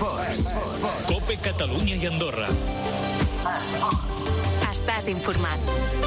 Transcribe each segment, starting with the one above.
COPE Catalunya i Andorra. Estàs informat.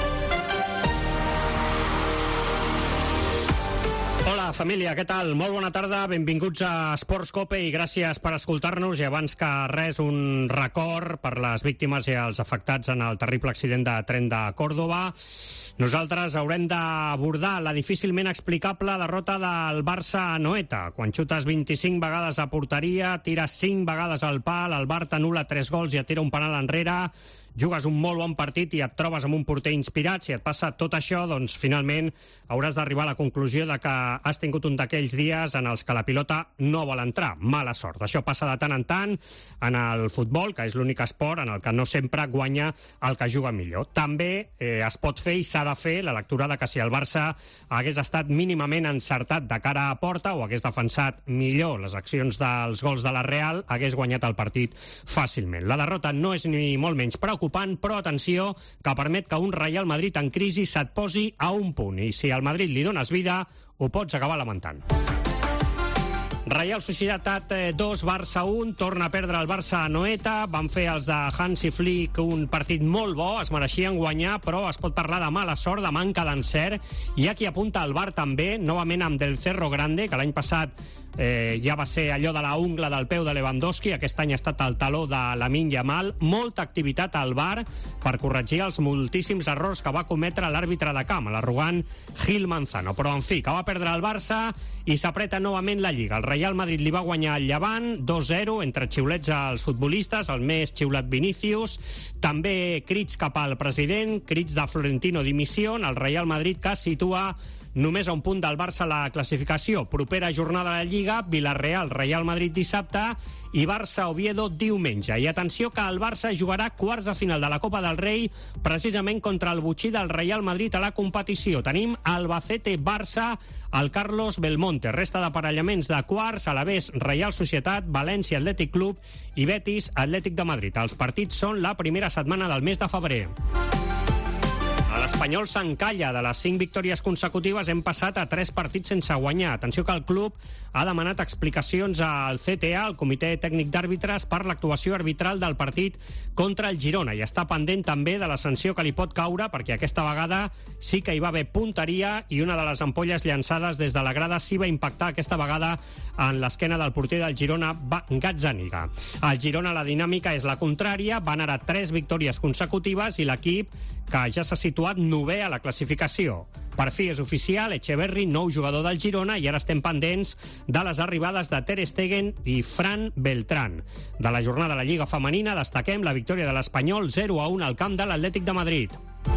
Hola, família, què tal? Molt bona tarda, benvinguts a Esports COPE i gràcies per escoltar-nos. I abans que res, un record per les víctimes i els afectats en el terrible accident de tren de Còrdova. Nosaltres haurem d'abordar la difícilment explicable derrota del Barça a Anoeta. Quan xutes 25 vegades a porteria, tires 5 vegades al pal, el Bar t'anul·la 3 gols i et tira un penal enrere, jugues un molt bon partit i et trobes amb un porter inspirat. Si et passa tot això, doncs finalment hauràs d'arribar a la conclusió de que has tingut un d'aquells dies en els que la pilota no vol entrar. Mala sort. Això passa de tant en tant en el futbol, que és l'únic esport en el que no sempre guanya el que juga millor. També es pot fer i s'ha de fer la lectura de que si el Barça hagués estat mínimament encertat de cara a porta o hagués defensat millor les accions dels gols de la Real, hagués guanyat el partit fàcilment. La derrota no és ni molt menys preocupant, però atenció, que permet que un Real Madrid en crisi se't posi a un punt, i si al Madrid li dones vida, ho pots acabar lamentant. Real Societat 2, Barça 1, torna a perdre el Barça a Anoeta. Van fer els de Hansi Flick un partit molt bo, es mereixien guanyar, però es pot parlar de mala sort, de manca d'encert. Hi ha qui apunta al Bar també, novament amb Del Cerro Grande, que l'any passat ja va ser allò de la ungla del peu de Lewandowski, aquest any ha estat el taló de Lamine Yamal. Molta activitat al Bar per corregir els moltíssims errors que va cometre l'àrbitre de camp, l'arrogant Gil Manzano. Però, en fi, que va perdre el Barça i s'apreta novament la Lliga. El Real Madrid li va guanyar al Llevant 2-0, entre xiulets als futbolistes, el més xiulat Vinícius, també crits cap al president, crits de Florentino dimisión. El Real Madrid que situa només a un punt del Barça a la classificació. Propera jornada de la Lliga, Villarreal, Real Madrid dissabte i Barça-Oviedo diumenge. I atenció que el Barça jugarà quarts de final de la Copa del Rei precisament contra el botxí del Real Madrid a la competició. Tenim Albacete-Barça al Carlos Belmonte. Resta d'aparellaments de quarts, Alavés, Real Societat, València Atlètic Club i Betis Atlètic de Madrid. Els partits són la primera setmana del mes de febrer. L'Espanyol s'encalla. De les 5 victòries consecutives hem passat a 3 partits sense guanyar. Atenció que el club ha demanat explicacions al CTA, el Comitè Tècnic d'Àrbitres, per l'actuació arbitral del partit contra el Girona, i està pendent també de la sanció que li pot caure, perquè aquesta vegada sí que hi va haver punteria i una de les ampolles llançades des de la grada sí va impactar aquesta vegada en l'esquena del porter del Girona, Gazzaniga. Al Girona la dinàmica és la contrària, van ara 3 victòries consecutives i l'equip, que ja s'ha situat 9è a la classificació. Per fi és oficial, Echeverri, nou jugador del Girona, i ara estem pendents de les arribades de Ter Stegen i Fran Beltrán. De la jornada de la Lliga Femenina destaquem la victòria de l'Espanyol 0-1 al camp de l'Atlètic de Madrid.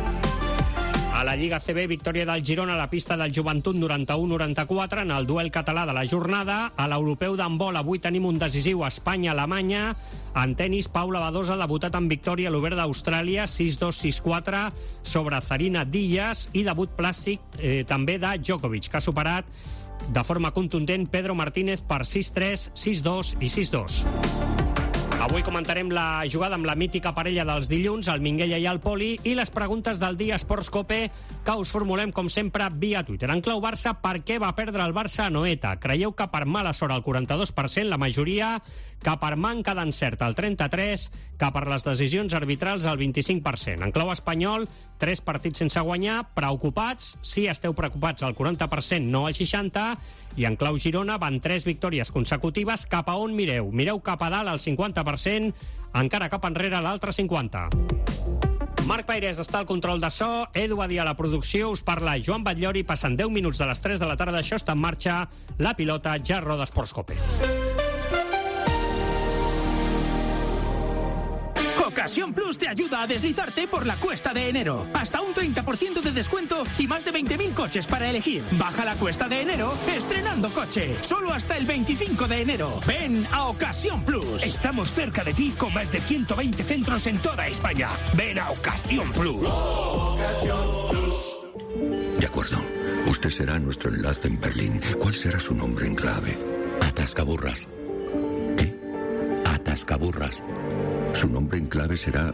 A la Lliga CB, victòria del Girona a la pista del Joventut 91-94 en el duel català de la jornada. A l'europeu d'handbol avui tenim un decisiu Espanya-Alemanya. En tenis, Paula Badosa ha debutat en victòria a l'Obert d'Austràlia 6-2-6-4 sobre Zarina Díaz, i debut plàstic també de Djokovic, que ha superat de forma contundent Pedro Martínez per 6-3, 6-2 i 6-2. Avui comentarem la jugada amb la mítica parella dels dilluns, el Minguella i el Poli, i les preguntes del dia Esports COPE, que us formulem, com sempre, via Twitter. En clau Barça, per què va perdre el Barça a Anoeta? Creieu que per mala sort el 42%, la majoria, que per manca d'encert el 33%, que per les decisions arbitrals el 25%. En clau espanyol, 3 partits sense guanyar, preocupats, sí, esteu preocupats al 40%, no al 60%, i en clau Girona van 3 victòries consecutives. Cap a on mireu? Mireu cap a dalt al 50%, encara cap enrere l'altre 50%. Marc Pairés està al control de so, Edu Badia a la producció, us parla Joan Batllori. Passen 10 minuts de les 3 de la tarda, això està en marxa, la pilota ja roda Esports COPE. Ocasión Plus te ayuda a deslizarte por la cuesta de enero. Hasta un 30% de descuento y más de 20.000 coches para elegir. Baja la cuesta de enero estrenando coche. Solo hasta el 25 de enero. Ven a Ocasión Plus. Estamos cerca de ti con más de 120 centros en toda España. Ven a Ocasión Plus. De acuerdo. Usted será nuestro enlace en Berlín. ¿Cuál será su nombre en clave? Atascaburras. ¿Qué? Atascaburras. ¿Su nombre en clave será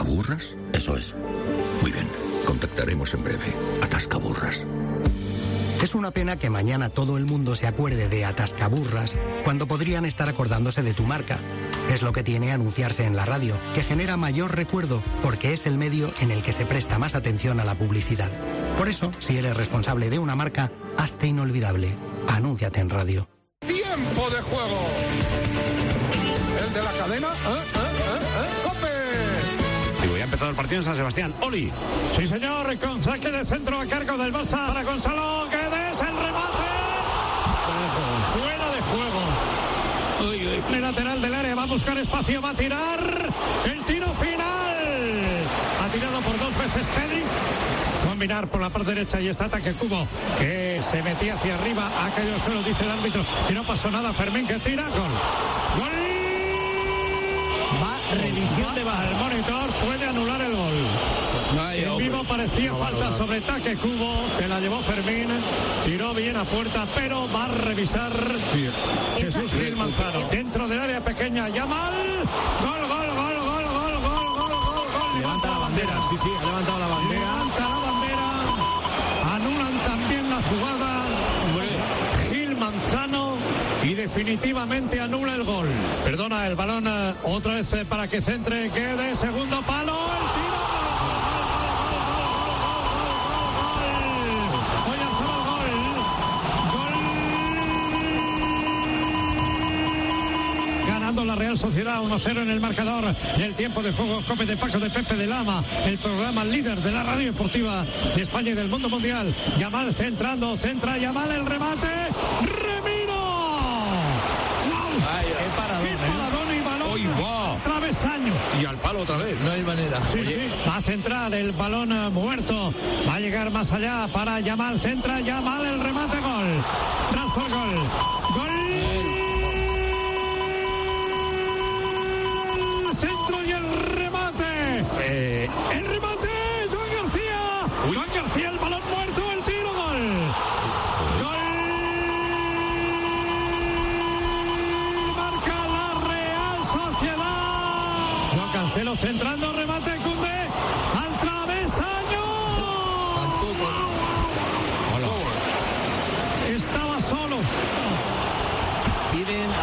Atascaburras? Eso es. Muy bien. Contactaremos en breve. Atascaburras. Es una pena que mañana todo el mundo se acuerde de Atascaburras cuando podrían estar acordándose de tu marca. Es lo que tiene anunciarse en la radio, que genera mayor recuerdo porque es el medio en el que se presta más atención a la publicidad. Por eso, si eres responsable de una marca, hazte inolvidable. Anúnciate en radio. ¡Tiempo de juego! ¿El de la cadena? ¡COPE! Y ya ha empezado el partido en San Sebastián. ¡Oli! Sí, señor, con saque de centro a cargo del Barça para Gonzalo Guedes, el remate. Fuera de juego. El lateral del área va a buscar espacio, va a tirar. El tiro final. Ha tirado por 2 veces Pedri. Combinar por la parte derecha y está ataque Cubo, que se metía hacia arriba, ha caído solo, dice el árbitro, y no pasó nada. Fermín que tira, gol. ¡Gol! Va revisión de VAR. El monitor puede anular el gol. En vivo parecía falta sobre Taque Cubo, se la llevó Fermín, tiró bien a puerta, pero va a revisar Jesús Gil Manzano. Dentro del área pequeña, Yamal, gol. Levanta la bandera, sí, ha levantado la bandera. Levanta la bandera, anulan también la jugada. Gil Manzano y definitivamente anula el gol. Perdona, el balón otra vez para que centre, quede segundo palo, el tiro. Ganando la Real Sociedad 1-0 en el marcador del tiempo de juego. Cope de Paco de Pepe de Lama, el programa líder de la radio deportiva de España y del mundo mundial. Yamal centra Yamal, el remate. ¡Remiro! ¡Qué paradón y balón! Travesaño. Y al palo otra vez, no hay manera. Sí. Va a centrar el balón muerto. Va a llegar más allá para Yamal. Centra Yamal, el remate, gol. Trazo el gol. ¡Gol! Centro y el remate. El remate, Joan García. Joan García, el balón muerto, el tiro, gol. Gol. Marca la Real Sociedad. Joan Cancelo centrando, remate, Koundé al travesaño. Estaba solo. Piden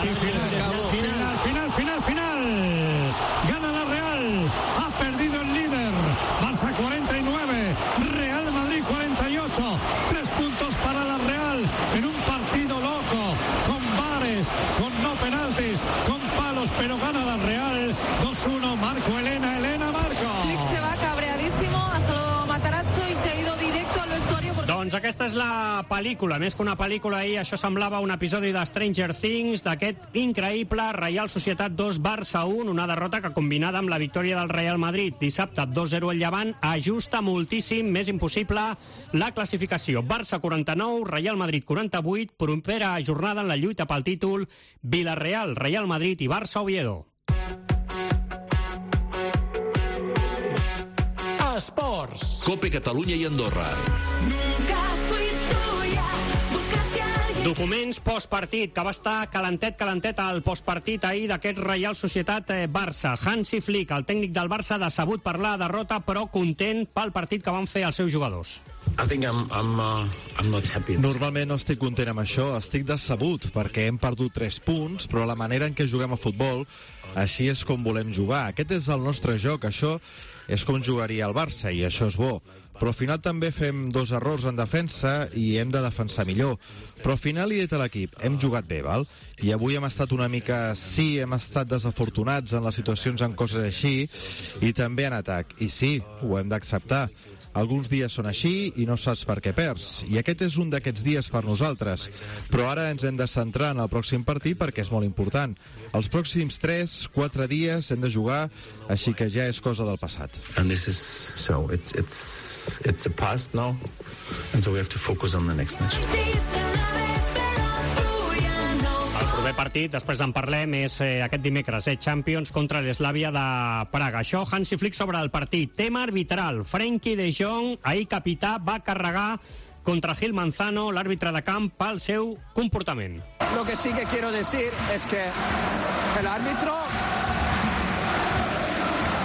Final. Gana la Real. Ha perdido el líder. Barça 49. Real Madrid 48. 3 puntos para la Real. En un partido loco. Con bares, con no penaltis, con palos, pero gana la Real. 2-1. Marco Elena, Marco. Flick se va cabreadísimo. Ha saludado Matarazzo y se ha ido directo al vestuario. Doncs aquesta és la pel·lícula, més que una pel·lícula ahir, això semblava un episodi de Stranger Things, d'aquest increïble Reial Societat 2, Barça 1, una derrota que combinada amb la victòria del Real Madrid dissabte 2-0 al Llevant, ajusta moltíssim, més impossible, la classificació. Barça 49, Real Madrid 48, propera jornada en la lluita pel títol, Villarreal, Real Madrid i Barça Oviedo. Esports. Cope Catalunya i Andorra. Documents postpartit, que va estar calentet al postpartit ahir d'aquest Reial Societat Barça. Hansi Flick, el tècnic del Barça, decebut per la derrota, però content pel partit que van fer els seus jugadors. I'm not happy. Normalment no estic content amb això, estic decebut perquè hem perdut 3 punts, però la manera en què juguem a futbol, així és com volem jugar. Aquest és el nostre joc, això és com jugaria el Barça i això és bo. Però al final també fem 2 errors en defensa i hem de defensar millor. Però al final li he dit a l'equip, hem jugat bé, val? I avui hem estat una mica... Sí, hem estat desafortunats en les situacions en coses així i també en atac. I sí, ho hem d'acceptar. Alguns dies són així i no saps per què perds. I aquest és un d'aquests dies per nosaltres. Però ara ens hem de centrar en el pròxim partit perquè és molt important. Els pròxims 3-4 dies hem de jugar, així que ja és cosa del passat. And this is so it's a past now, and so we have to focus on the next match. El proper partit, després en parlem, és aquest dimecres, Champions contra l'Eslàvia de Praga. Això, Hansi Flick sobre el partit. Tema arbitral. Frenkie de Jong, ahir capità, va carregar contra Gil Manzano, l'àrbitre de camp, pel seu comportament. Lo que sí que quiero decir es que el árbitro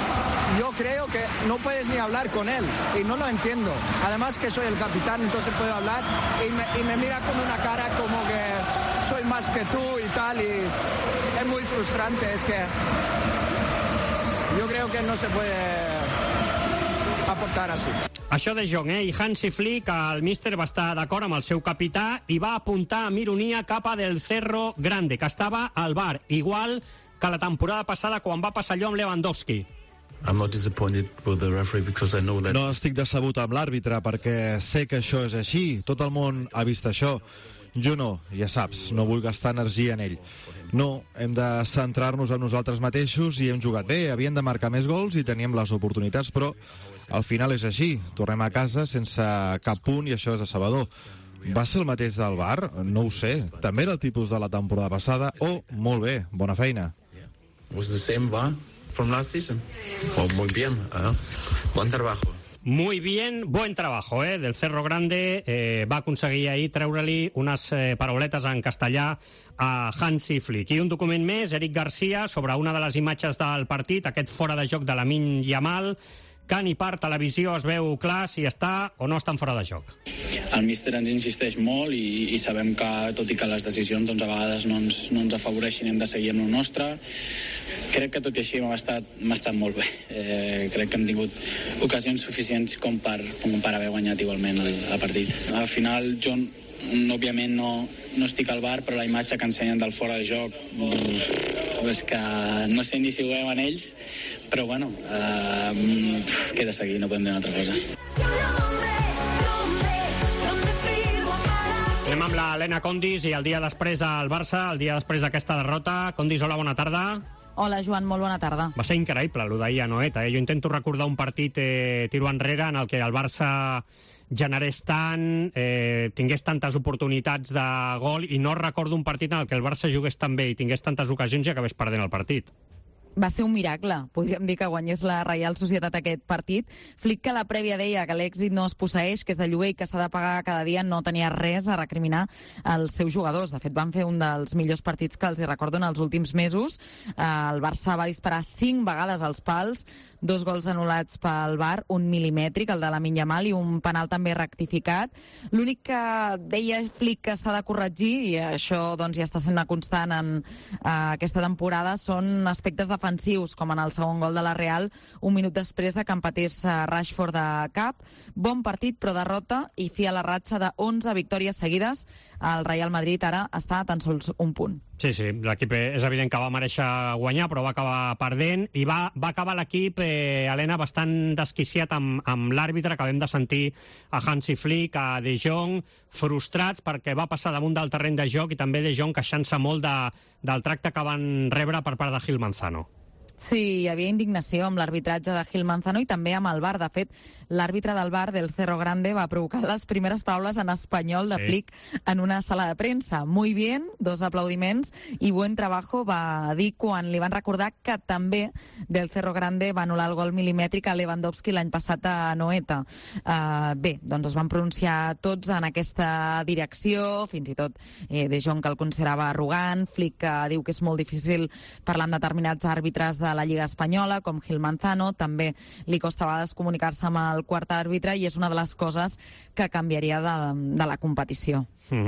yo creo que no puedes ni hablar con él y no lo entiendo. Además que soy el capitán, entonces puedo hablar y me mira con una cara como que soy más que tú y tal, y es muy frustrante. Es que yo creo que no se puede aportar així. Això de Jong, i Hansi Flick, el míster va estar d'acord amb el seu capità i va apuntar amb ironia cap a Del Cerro Grande, que estava al bar, igual que la temporada passada quan va passar allò amb Lewandowski. I'm not disappointed with the referee because I know that... No estic decebut amb l'àrbitre perquè sé que això és així. Tot el món ha vist això. Jo no, ja saps, no vull gastar energia en ell. No, hem de centrar-nos en nosaltres mateixos i hem jugat bé, havíem de marcar més gols i teníem les oportunitats, però al final és així. Tornem a casa sense cap punt i això és decebedor. Va ser el mateix del Bar? No ho sé. També era el tipus de la temporada passada? Oh, molt bé, bona feina. Was the same VAR from last season? Oh, muy bien. Bon trabajo. Muy bien, buen trabajo, Del Cerro Grande. Va aconseguir ahir treure-li unes parauletes en castellà a Hansi Flick. I un document més, Eric Garcia, sobre una de les imatges del partit, aquest fora de joc de Lamine Yamal, que ni per televisió es veu clar si està o no està en fora de joc. El míster ens insisteix molt i sabem que, tot i que les decisions doncs, a vegades no ens afavoreixin, hem de seguir amb el nostre. Crec que tot i així m'ha estat molt bé. Crec que hem tingut ocasions suficients com per haver guanyat igualment el partit. Al final, jo òbviament no estic al bar, però la imatge que ensenyen del fora de joc és que no sé ni si ho veuen ells, però bueno, queda seguir, no podem dir una altra cosa. Anem amb l'Helena Condis i el dia després del Barça, el dia després d'aquesta derrota. Condis, hola, bona tarda. Hola, Joan, molt bona tarda. Va ser increïble, el d'ahir a Anoeta. Jo intento recordar un partit tiro enrere en el que el Barça generés tant, tingués tantes oportunitats de gol, i no recordo un partit en el que el Barça jugués tan bé i tingués tantes ocasions i acabés perdent el partit. Va ser un miracle, podríem dir, que guanyés la Reial Societat aquest partit. Flick, que a la prèvia deia que l'èxit no es posseeix, que és de lloguer i que s'ha de pagar cada dia, no tenia res a recriminar als seus jugadors. De fet, van fer un dels millors partits que els hi recordo en els últims mesos. El Barça va disparar 5 vegades als pals, 2 gols anul·lats pel VAR, un milimètric, el de Lamine Yamal, i un penal també rectificat. L'únic que deia Flick que s'ha de corregir, i això doncs, ja està sent una constant en aquesta temporada, són aspectes defensius, com en el segon gol de la Real, un minut després de que empatés Rashford de cap. Bon partit, però derrota, i fi a la ratxa de 11 victòries seguides. El Real Madrid ara està a tan sols un punt. Sí, l'equip és evident que va mereixer guanyar, però va acabar perdent, i va acabar l'equip, Helena, bastant desquiciat amb l'àrbitre. Acabem de sentir a Hansi Flick, a De Jong, frustrats perquè va passar damunt del terreny de joc, i també De Jong queixant-se molt del tracte que van rebre per part de Gil Manzano. Sí, hi havia indignació amb l'arbitratge de Gil Manzano i també amb el VAR. De fet, l'àrbitre del VAR, del Cerro Grande, va provocar les primeres paraules en espanyol de Flick en una sala de premsa. Muy bien, 2 aplaudiments, i buen trabajo, va dir quan li van recordar que també del Cerro Grande va anul·lar el gol milimètric a Lewandowski l'any passat a Anoeta. Bé, doncs es van pronunciar tots en aquesta direcció, fins i tot De Jong, que el considerava arrogant, Flick, que diu que és molt difícil parlar amb determinats àrbitres de la Lliga Espanyola, com Gil Manzano. També li costa a vegades comunicar-se amb el quart àrbitre, i és una de les coses que canviaria de la competició.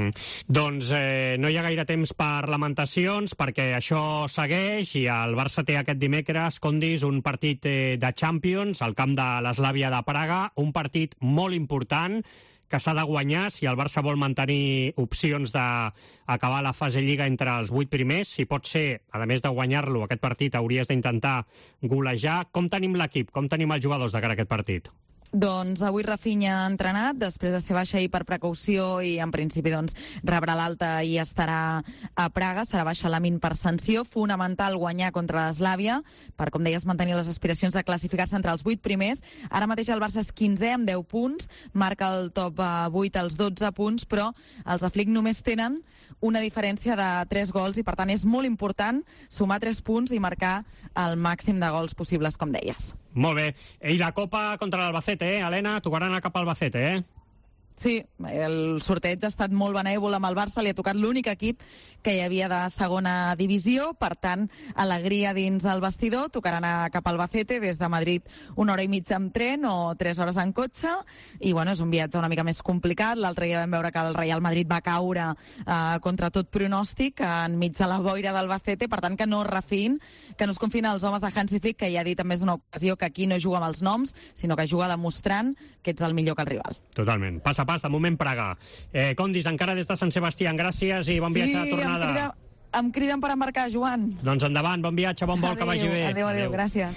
Doncs no hi ha gaire temps per lamentacions, perquè això segueix, i el Barça té aquest dimecres, Condis, un partit de Champions al camp de l'Eslàvia de Praga, un partit molt important que s'ha de guanyar si el Barça vol mantenir opcions d'acabar la fase Lliga entre els 8 primers. Si pot ser, a més de guanyar-lo, aquest partit hauries d'intentar golejar. Com tenim l'equip? Com tenim els jugadors de cara a aquest partit? Doncs avui Rafinha ha entrenat, després de ser baixa ahir per precaució, i en principi doncs rebrà l'alta i estarà a Praga. Serà baixa Lamine per sanció. Fonamental guanyar contra l'Eslàvia per, com deies, mantenir les aspiracions de classificar-se entre els 8 primers. Ara mateix el Barça és 15è amb 10 punts, marca el top 8 als 12 punts, però els de Flick només tenen una diferència de 3 gols, i per tant és molt important sumar 3 punts i marcar el màxim de gols possibles, com deies. Molt bé. I la Copa contra l'Albacete, Helena? Tocarà anar cap a Albacete, Sí, el sorteig ha estat molt benèvol amb el Barça, li ha tocat l'únic equip que hi havia de segona divisió, per tant, alegria dins el vestidor, tocarà anar cap al Albacete, des de Madrid 1 hora i mitja amb tren o 3 hores en cotxe, i bueno, és un viatge una mica més complicat. L'altre dia vam veure que el Real Madrid va caure contra tot pronòstic enmig de la boira d'Albacete, per tant que no es refiïn, que no es confiïn els homes de Hansi Flick, que ja ha dit en més d'una ocasió que aquí no juga amb els noms, sinó que juga demostrant que ets el millor que el rival. Totalment. Pas a pas, de moment Praga. Condis, encara des de Sant Sebastià, gràcies i bon viatge de tornada. Em criden per embarcar, Joan. Doncs endavant, bon viatge, bon vol, que vagi bé. Adéu, gràcies.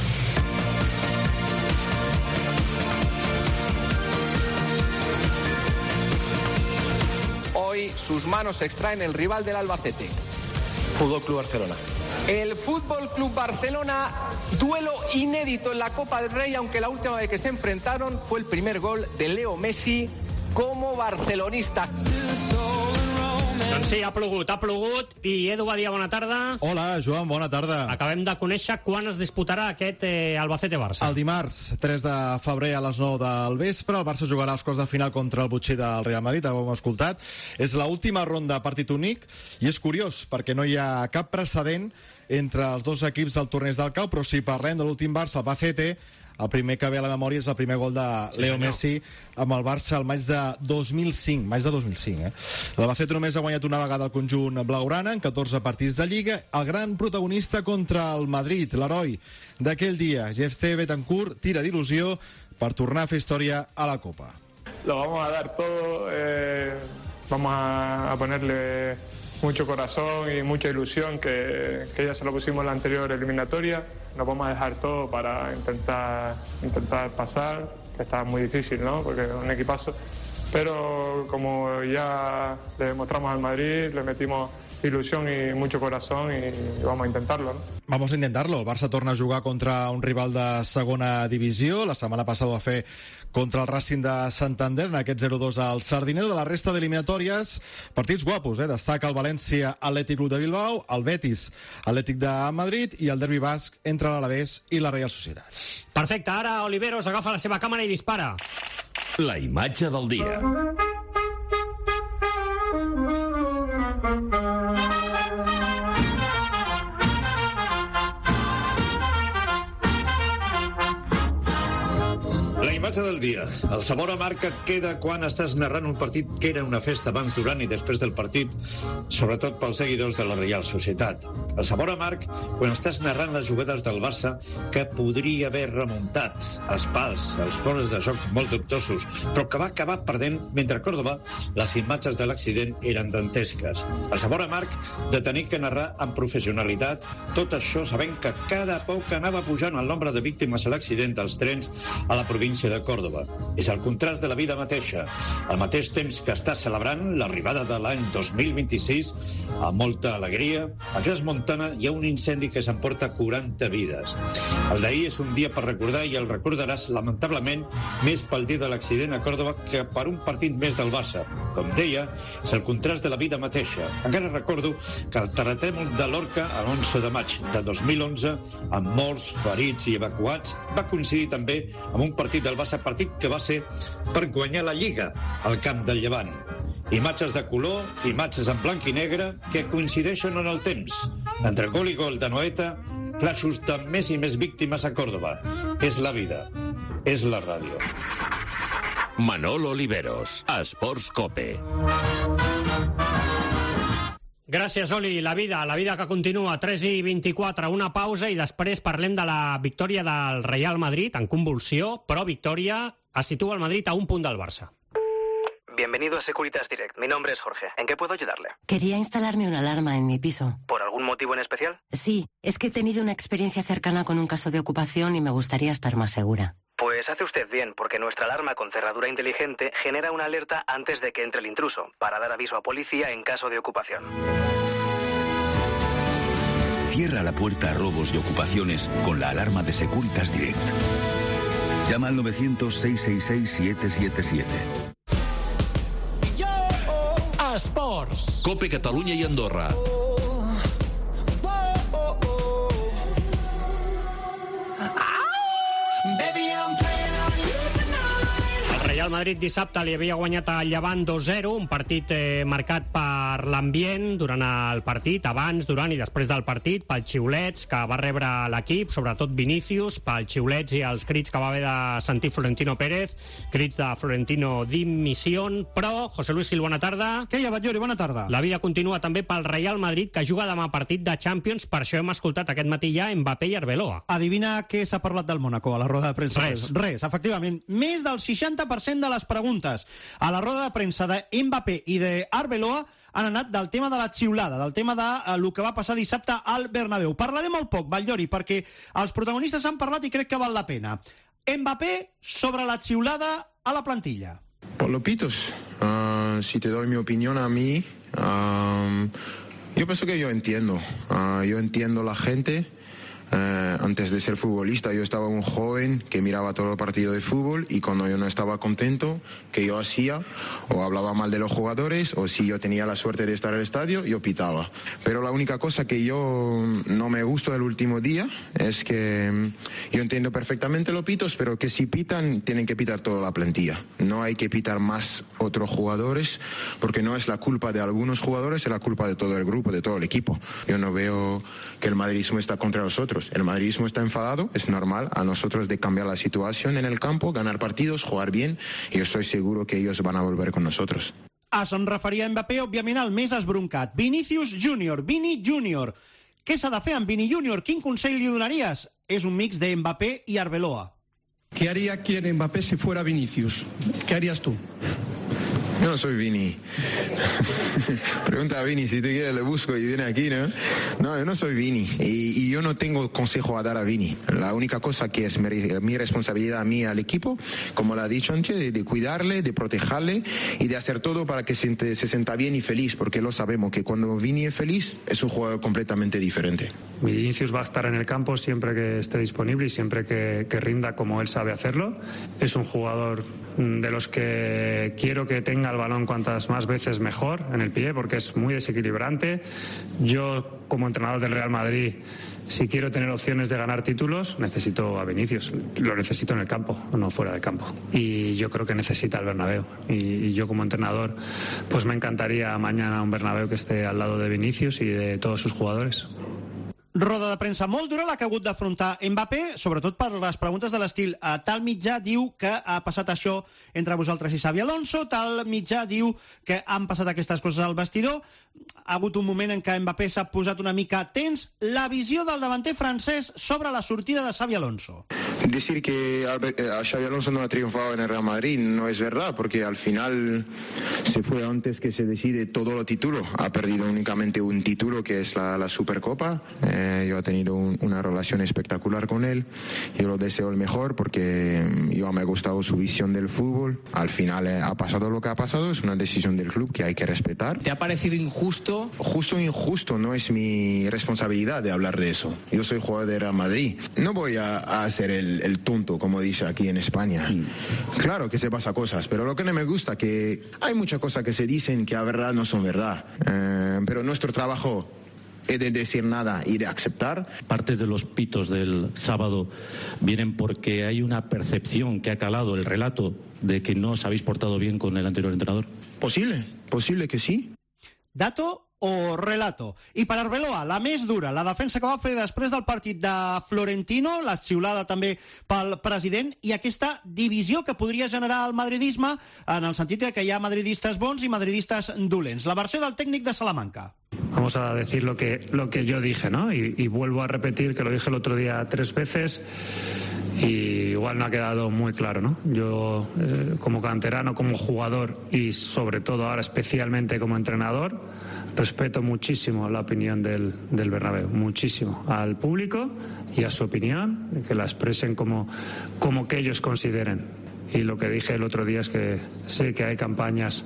Hoy sus manos extraen el rival del Albacete. Fútbol Club Barcelona. El Fútbol Club Barcelona, duelo inédito en la Copa del Rey, aunque la última vez que se enfrentaron fue el primer gol de Leo Messi como barcelonista. Doncs sí, ha plogut i Edu Badia, bona tarda. Hola, Joan, bona tarda. Acabem de conèixer quan es disputarà aquest Albacete-Barça. El dimarts, 3 de febrer a les 9 del vespre, el Barça jugarà els quarts de final contra el Butxí del Real Madrid, ho hem escoltat. És l'última ronda partit únic i és curiós perquè no hi ha cap precedent entre els dos equips del torneig del Cau, però si parlem de l'últim Barça-Albacete, el primer que ve a la memòria és el primer gol de Leo Messi amb el Barça al maig de 2005. L'Albacete només ha guanyat una vegada el conjunt blaugrana en 14 partits de Lliga. El gran protagonista contra el Madrid, l'heroi d'aquell dia, Jefté Betancourt, tira d'il·lusió per tornar a fer història a la Copa. Lo vamos a dar todo, vamos a ponerle mucho corazón y mucha ilusión que ya se lo pusimos en la anterior eliminatoria. Nos vamos a dejar todo para intentar pasar, que está muy difícil, ¿no? Porque es un equipazo. Pero como ya le demostramos al Madrid, le metimos ilusión y mucho corazón y vamos a intentarlo, ¿no? Vamos a intentarlo. El Barça torna a jugar contra un rival de segona divisió. La setmana passada va fer contra el Racing de Santander en aquest 0-2 al Sardinero. De la resta d'eliminatòries, partits guapos, Destaca el València Atlètic Club de Bilbao, el Betis Atlètic de Madrid i el derbi basc entre l'Alavés i la Real Societat. Perfecte, ara Oliveros agafa la seva càmera i dispara. La imatge del dia. La imatge del dia. El sabor amarg que queda quan estàs narrant un partit que era una festa abans, durant i després del partit, sobretot pels seguidors de la Real Societat. El sabor amarg quan estàs narrant les jugades del Barça que podria haver remuntat els pals, els fores de joc molt dubtosos, però que va acabar perdent mentre a Còrdova les imatges de l'accident eren dantesques. El sabor amarg de tenir que narrar amb professionalitat tot això sabent que cada poc anava pujant el nombre de víctimes a l'accident dels trens a la província de Còrdova. És el contrast de la vida mateixa. Al mateix temps que està celebrant l'arribada de l'any 2026 amb molta alegria, a Gras Montana hi ha un incendi que s'emporta 40 vides. El d'ahir és un dia per recordar i el recordaràs lamentablement més pel dia de l'accident a Còrdova que per un partit més del Barça. Com deia, és el contrast de la vida mateixa. Encara recordo que el terratrèmol de Lorca l'11 de maig de 2011, amb morts, ferits i evacuats, va coincidir també amb un partit del Barça, partit que va ser per guanyar la Lliga al camp del Llevant. Imatges de color, imatges en blanc i negre que coincideixen en el temps. Entre gol i gol de Noeta, flaixos de més i més víctimes a Còrdova. És la vida. És la ràdio. Manolo Oliveros, Esports Cope. Gràcies, Oli. La vida que continua. 3:24, una pausa i després parlem de la victòria del Real Madrid en convulsió, però victòria es situa el Madrid a un punt del Barça. Bienvenido a Securitas Direct. Mi nombre es Jorge. ¿En qué puedo ayudarle? Quería instalarme una alarma en mi piso. ¿Por algún motivo en especial? Sí, es que he tenido una experiencia cercana con un caso de ocupación y me gustaría estar más segura. Pues hace usted bien, porque nuestra alarma con cerradura inteligente genera una alerta antes de que entre el intruso, para dar aviso a policía en caso de ocupación. Cierra la puerta a robos y ocupaciones con la alarma de Securitas Direct. Llama al 900-666-777. Esports. Cope Catalunya i Andorra. Real Madrid dissabte li havia guanyat al Llevant 2-0, un partit marcat per l'ambient durant el partit, abans, durant i després del partit, pels xiulets que va rebre l'equip, sobretot Vinícius, pels xiulets i els crits que va haver de sentir Florentino Pérez, crits de Florentino dimisión, però, José Luis Gil, bona tarda. Què hi ha, Batllori? Bona tarda. La vida continua també pel Real Madrid, que juga demà partit de Champions, per això hem escoltat aquest matí ja Mbappé i Arbeloa. Adivina què s'ha parlat del Mónaco a la roda de premsa. Res, efectivament. Més del 60% de les preguntes a la roda de premsa de Mbappé i d'Arbeloa han anat del tema de la xiulada, del tema de lo que va passar dissabte al Bernabéu. Parlaré molt poc, Batllori, perquè els protagonistes han parlat i crec que val la pena. Mbappé sobre la xiulada a la plantilla. Por los pitos, si te doy mi opinión a mí, yo pienso que yo entiendo la gente. Antes de ser futbolista yo estaba un joven que miraba todo el partido de fútbol y cuando yo no estaba contento, que yo hacía o hablaba mal de los jugadores o si yo tenía la suerte de estar en el estadio, yo pitaba. Pero la única cosa que yo no me gustó el último día es que yo entiendo perfectamente los pitos, pero que si pitan tienen que pitar toda la plantilla. No hay que pitar más otros jugadores porque no es la culpa de algunos jugadores, es la culpa de todo el grupo, de todo el equipo. Yo no veo que el madridismo está contra nosotros. El madridismo está enfadado, es normal a nosotros de cambiar la situación en el campo, ganar partidos, jugar bien, y yo estoy seguro que ellos van a volver con nosotros. Se'n referia a Mbappé, òbviament el més esbroncat. Vinícius Júnior, Vini Júnior. Què s'ha de fer amb Vini Júnior? Quin consell li donaries? És un mix de Mbappé y Arbeloa. ¿Qué haría quien Mbappé si fuera Vinícius? ¿Qué harías tú? Yo no soy Vini. Pregunta a Vini, si te quieres le busco y viene aquí, ¿no? No, yo no soy Vini y yo no tengo consejo a dar a Vini. La única cosa que es mi responsabilidad a mí, al equipo, como lo ha dicho antes, de cuidarle, de protegerle y de hacer todo para que se sienta bien y feliz, porque lo sabemos que cuando Vini es feliz es un jugador completamente diferente. Vinícius va a estar en el campo siempre que esté disponible y siempre que rinda como él sabe hacerlo. Es un jugador de los que quiero que tenga el balón cuantas más veces mejor en el pie, porque es muy desequilibrante. Yo, como entrenador del Real Madrid, si quiero tener opciones de ganar títulos, necesito a Vinícius. Lo necesito en el campo, no fuera del campo. Y yo creo que necesita el Bernabéu. Y yo, como entrenador, pues me encantaría mañana un Bernabéu que esté al lado de Vinícius y de todos sus jugadores. Roda de premsa molt dura la que ha hagut d'afrontar Mbappé, sobretot per les preguntes de l'estil tal mitjà diu que ha passat això entre vosaltres i Xabi Alonso, tal mitjà diu que han passat aquestes coses al vestidor. Ha hagut un moment en què Mbappé s'ha posat una mica tens. La visió del davanter francès sobre la sortida de Xabi Alonso. Decir que Xabi Alonso no ha triunfado en el Real Madrid no es verdad, porque al final se fue antes que se decide todo los títulos. Ha perdido únicamente un título, que es la Supercopa. Yo he tenido una relación espectacular con él. Yo lo deseo el mejor porque yo me ha gustado su visión del fútbol. Al final ha pasado lo que ha pasado, es una decisión del club que hay que respetar. ¿Te ha parecido injusto? Justo o injusto no es mi responsabilidad de hablar de eso. Yo soy jugador de Real Madrid. No voy a hacer el tonto, como dice aquí en España. Claro que se pasa cosas, pero lo que no me gusta es que hay muchas cosas que se dicen que a verdad no son verdad. Pero nuestro trabajo es de decir nada y de aceptar. Parte de los pitos del sábado vienen porque hay una percepción que ha calado el relato de que no os habéis portado bien con el anterior entrenador. Posible que sí. Dato o relato? I per Arbeloa, la més dura, la defensa que va fer després del partit de Florentino, la xiulada també pel president, i aquesta divisió que podria generar el madridisme en el sentit que hi ha madridistes bons i madridistes dolents. La versió del tècnic de Salamanca. Vamos a decir lo que yo dije, ¿no? Y vuelvo a repetir que lo dije el otro día 3 veces y igual no ha quedado muy claro, ¿no? Yo, como canterano, como jugador y sobre todo ahora especialmente como entrenador, respeto muchísimo la opinión del Bernabéu, muchísimo, al público y a su opinión, que la expresen como que ellos consideren. Y lo que dije el otro día es que sé que hay campañas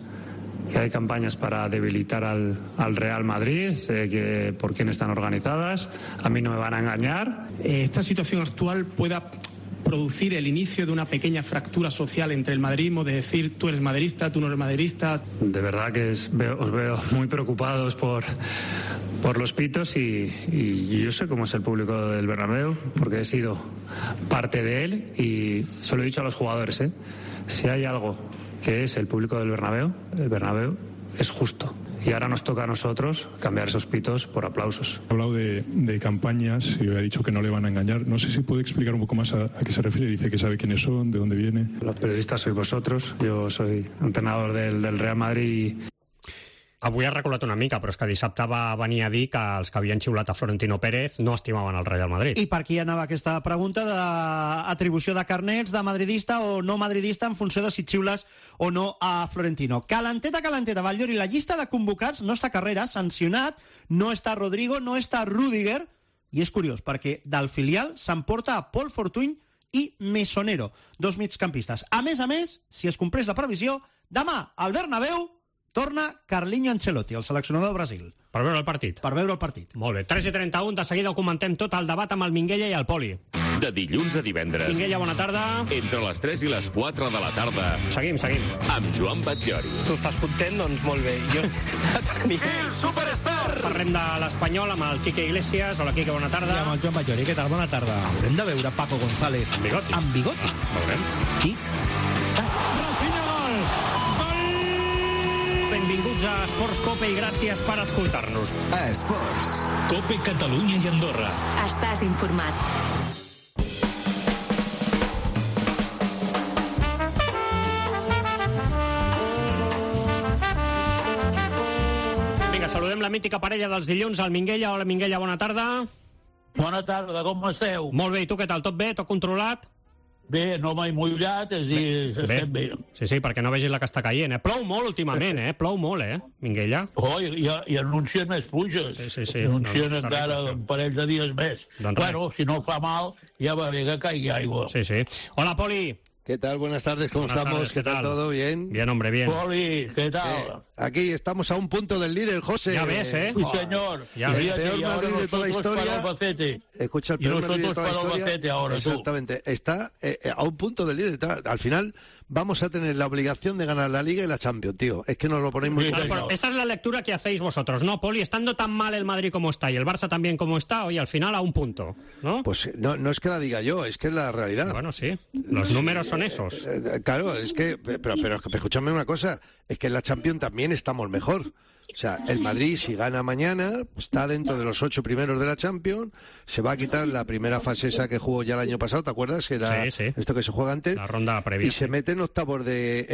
para debilitar al Real Madrid, que por quién están organizadas, a mí no me van a engañar. Esta situación actual pueda producir el inicio de una pequeña fractura social entre el madridismo, de decir tú eres madridista, tú no eres madridista. De verdad que os veo muy preocupados por los pitos y yo sé cómo es el público del Bernabéu, porque he sido parte de él y se lo he dicho a los jugadores, ¿eh? Si hay algo que es el público del Bernabéu, el Bernabéu es justo. Y ahora nos toca a nosotros cambiar esos pitos por aplausos. Ha hablado de campañas y ha dicho que no le van a engañar. No sé si puede explicar un poco más a qué se refiere. Dice que sabe quiénes son, de dónde viene. Los periodistas sois vosotros. Yo soy entrenador del Real Madrid. Avui ha reculat una mica, però és que dissabte va venir a dir que els que havien xiulat a Florentino Pérez no estimaven el Real Madrid. I per aquí anava aquesta pregunta d'atribució de carnets de madridista o no madridista en funció de si xiules o no a Florentino. Calenteta, Batllori, la llista de convocats no està Carrera, sancionat, no està Rodrigo, no està Rüdiger, i és curiós, perquè del filial s'emporta a Pol Fortuny i Mesonero, dos migcampistes. A més, si es compleix la previsió, demà al Bernabéu torna Carlinho Ancelotti, el seleccionador de Brasil. Per veure el partit? Per veure el partit. Molt bé. 3:31, de seguida ho comentem tot el debat amb el Minguella i el Poli. De dilluns a divendres. Minguella, bona tarda. Entre les 3 i les 4 de la tarda. Seguim. Amb Joan Batllori. Tu estàs content? Doncs molt bé. Jo Superstar! Parlem de l'Espanyol amb el Quique Iglesias. Hola, Quique, bona tarda. I amb el Joan Batllori, què tal? Bona tarda. Haurem de veure Paco González. Amb bigoti. Amb bigoti. Veurem. Qui? Benvinguts a Esports Cope i gràcies per escoltar-nos. Esports. Cope Catalunya i Andorra. Estàs informat. Vinga, saludem la mítica parella dels dilluns, el Minguella. Hola, Minguella, bona tarda. Bona tarda, com esteu? Molt bé, i tu què tal? Tot bé? Tot controlat? Bé, no m'he mullat, és dir, estem bé. Sí, perquè no vegis la que està caient, eh? Plou molt últimament, Plou molt, Minguella. Oh, i anuncien més pluges. Sí. Anuncien encara un parell de dies més. Doncs bueno, si no fa mal, ja va bé que caigui aigua. Sí. Hola, Poli. ¿Qué tal? Buenas tardes, ¿cómo estamos? ¿Qué tal todo? ¿Bien? Bien, hombre, bien. Poli, ¿qué tal? Aquí estamos a un punto del líder, José. Ya ves, ¿eh? Sí, señor. El peor Madrid de toda la historia. Escucha, el peor Madrid de toda la historia. Ahora, exactamente. Está a un punto del líder. Al final vamos a tener la obligación de ganar la Liga y la Champions, tío. Es que nos lo ponéis muy claro. Esa es la lectura que hacéis vosotros, ¿no, Poli? Estando tan mal el Madrid como está y el Barça también como está, oye, al final a un punto, ¿no? Pues no es que la diga yo, es que es la realidad. Bueno, sí. Los números son esos. Claro, es que, pero escúchame una cosa, es que en la Champions también estamos mejor. O sea, el Madrid, si gana mañana, está dentro de los 8 primeros de la Champions, se va a quitar la primera fase esa que jugó ya el año pasado, ¿te acuerdas? Que era esto que se juega antes. La ronda previa. Y se mete en octavos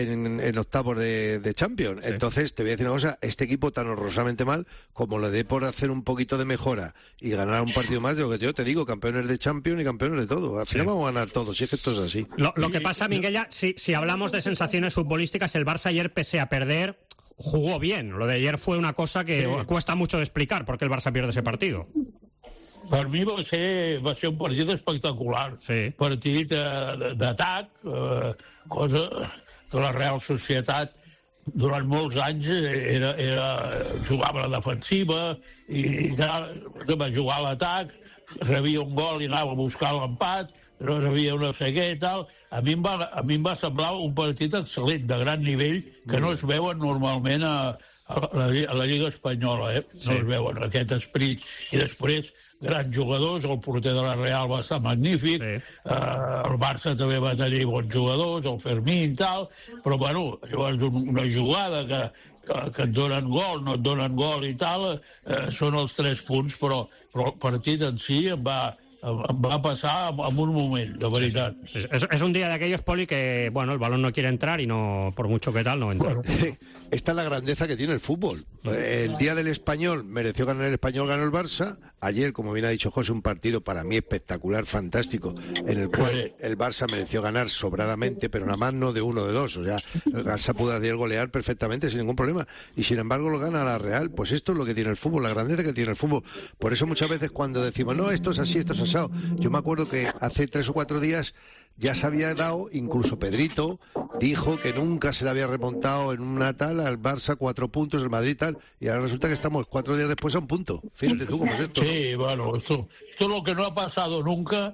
de Champions. Sí. Entonces, te voy a decir una cosa, este equipo tan horrorosamente mal, como le dé por hacer un poquito de mejora y ganar un partido más, yo te digo, campeones de Champions y campeones de todo. Al final vamos a ganar todos, si es que esto es así. Lo que pasa, Minguella, si hablamos de sensaciones futbolísticas, el Barça ayer, pese a perder, jugó bien. Lo de ayer fue una cosa que cuesta mucho de explicar por qué el Barça pierde ese partido. Per mi va ser un partit espectacular. Sí. Partit d'atac, cosa que la Real Societat durant molts anys jugava a la defensiva i va jugar a l'atac, rebia un gol i anava a buscar l'empat, però rebia no sé què i tal. A mi em va semblar un partit excel·lent, de gran nivell, que no es veuen normalment a la Lliga Espanyola, no es veuen aquest esperit. I després, grans jugadors, el porter de la Real va estar magnífic, el Barça també va tenir bons jugadors, el Fermín i tal, però bueno, llavors una jugada que et donen gol, no et donen gol i tal, són els 3 punts, però el partit en si em va passar en un moment, de veritat. Es un día de aquellos, Poli, que bueno, el balón no quiere entrar y no, por mucho que tal, no entra. Esta es la grandeza que tiene el fútbol. El día del Español mereció ganar el Español, ganó el Barça. Ayer, como bien ha dicho José, un partido para mí espectacular, fantástico, en el cual el Barça mereció ganar sobradamente, pero nada más no de 1 o de 2. O sea, el Barça pudo hacer golear perfectamente sin ningún problema. Y sin embargo lo gana la Real. Pues esto es lo que tiene el fútbol, la grandeza que tiene el fútbol. Por eso muchas veces cuando decimos, no, esto es así, esto es asado. Yo me acuerdo que hace 3 o 4 días ya se había dado, incluso Pedrito dijo que nunca se le había remontado en una tal al Barça 4 puntos, el Madrid tal, y ahora resulta que estamos 4 días después a un punto. Fíjate tú cómo es esto. Sí, bueno, esto es lo que no ha pasado nunca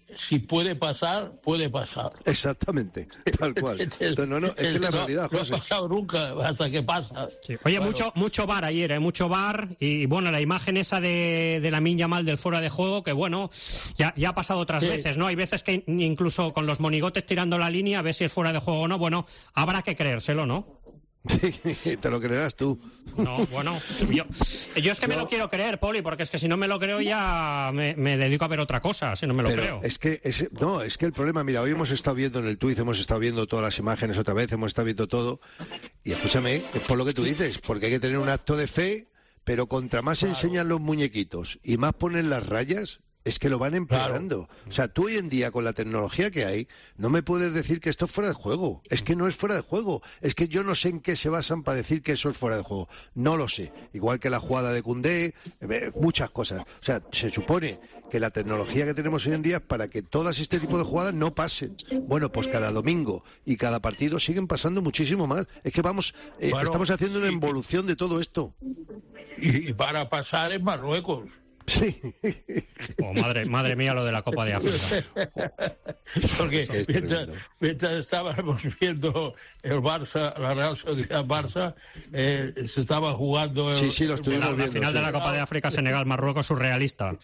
si puede pasar, puede pasar. Exactamente, tal cual. No, es que es la realidad, José. No ha pasado nunca hasta que pasa. Sí. Oye, bueno, mucho VAR ayer, mucho VAR, y bueno, la imagen esa de Lamine Yamal del fuera de juego, que bueno, ya ha pasado otras veces, ¿no? Hay veces que incluso con los monigotes tirando la línea, a ver si es fuera de juego o no, bueno, habrá que creérselo, ¿no? Sí, te lo creerás tú. No, bueno, yo es que me lo quiero creer, Poli, porque es que si no me lo creo ya me dedico a ver otra cosa, si no me lo creo. Es que el problema, mira, hoy hemos estado viendo en el tuit, hemos estado viendo todas las imágenes otra vez, hemos estado viendo todo, y escúchame, es por lo que tú dices, porque hay que tener un acto de fe, pero contra más enseñan los muñequitos y más ponen las rayas, es que lo van empeorando. Claro. O sea, tú hoy en día, con la tecnología que hay, no me puedes decir que esto es fuera de juego. Es que no es fuera de juego. Es que yo no sé en qué se basan para decir que eso es fuera de juego. No lo sé. Igual que la jugada de Koundé, muchas cosas. O sea, se supone que la tecnología que tenemos hoy en día es para que todas este tipo de jugadas no pasen. Bueno, pues cada domingo y cada partido siguen pasando muchísimo más. Es que estamos haciendo una involución de todo esto. Y para pasar en Marruecos. Sí. Oh, madre mía, lo de la Copa de África. Porque mientras estábamos viendo el Barça, la Real Sociedad Barça, se estaba jugando lo estuvimos viendo, la final de la Copa de África, Senegal-Marruecos, surrealista.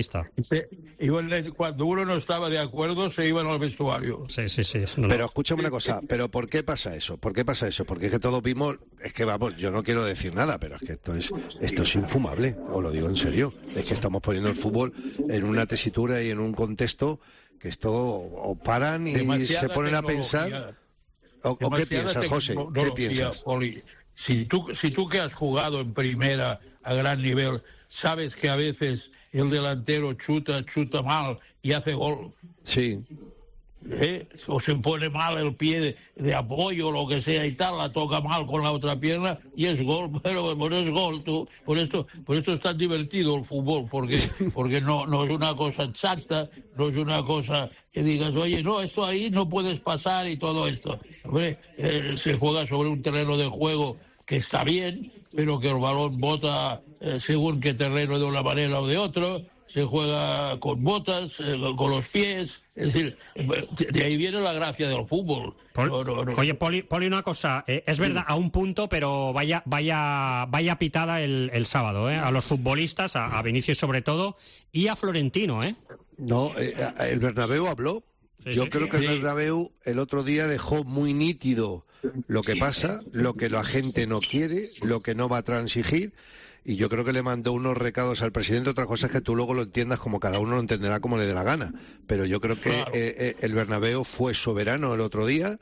Y cuando uno no estaba de acuerdo, se iban al vestuario. Sí. Pero escúchame una cosa, ¿pero por qué pasa eso? Porque es que todos vimos, yo no quiero decir nada, pero es que esto es infumable, os lo digo en serio. Es que estamos poniendo el fútbol en una tesitura y en un contexto que esto o paran y se ponen a pensar. ¿O qué piensas, José? ¿Qué piensas? Poli. Si tú que has jugado en primera a gran nivel, sabes que a veces el delantero chuta mal y hace gol. Sí. O se pone mal el pie de apoyo o lo que sea y tal, la toca mal con la otra pierna y es gol, pero no es gol, tú. Por esto es tan divertido el fútbol, porque no es una cosa exacta, no es una cosa que digas, oye, no, esto ahí no puedes pasar y todo esto. Hombre, se juega sobre un terreno de juego que está bien, pero que el balón bota según qué terreno de una manera o de otro. Se juega con botas, con los pies, es decir, de ahí viene la gracia del fútbol. Oye, Poli, una cosa, es verdad, a un punto, pero vaya pitada el sábado, a los futbolistas, a Vinicius sobre todo, y a Florentino, No, el Bernabéu habló. Yo creo que el Bernabéu el otro día dejó muy nítido lo que pasa, lo que la gente no quiere, lo que no va a transigir. Y yo creo que le mandó unos recados al presidente. Otra cosa es que tú luego lo entiendas como cada uno lo entenderá como le dé la gana. Pero yo creo que el Bernabéu fue soberano el otro día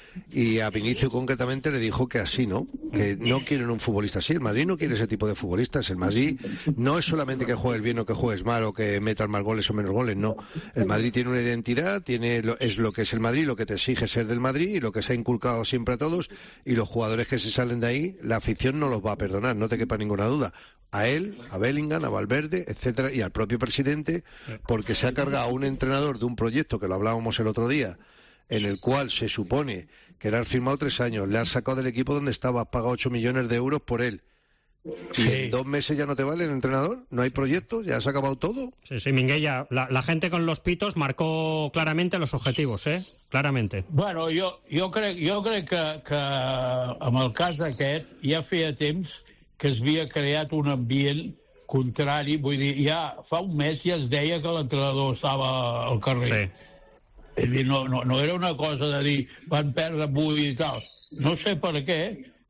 y a Vinicius concretamente le dijo que así, ¿no? Que no quieren un futbolista así. El Madrid no quiere ese tipo de futbolistas. El Madrid no es solamente que juegues bien o que juegues mal o que metas más goles o menos goles, no. El Madrid tiene una identidad, es lo que es el Madrid, lo que te exige ser del Madrid y lo que se ha inculcado siempre a todos, y los jugadores que se salen de ahí, la afición no los va a perdonar, no te quepa ninguna duda. A él, a Bellingham, a Valverde, etcétera, y al propio presidente, porque se ha cargado a un entrenador de un proyecto que lo hablábamos el otro día, en el cual se supone que le han firmado 3 años, le han sacado del equipo donde estaba, has pagado 8 millones de euros por él. ¿Y en 2 meses ya no te vale el entrenador? ¿No hay proyecto? ¿Ya has acabado todo? Sí, Minguella, la gente con los pitos marcó claramente los objetivos, claramente. Bueno, jo crec que amb el cas aquest ja feia temps que es havia creat un ambient contrari, vull dir, ja fa un mes ja es deia que l'entrenador estava al carrer. Sí. És dir, no era una cosa de dir van perdre avui i tal. No sé per què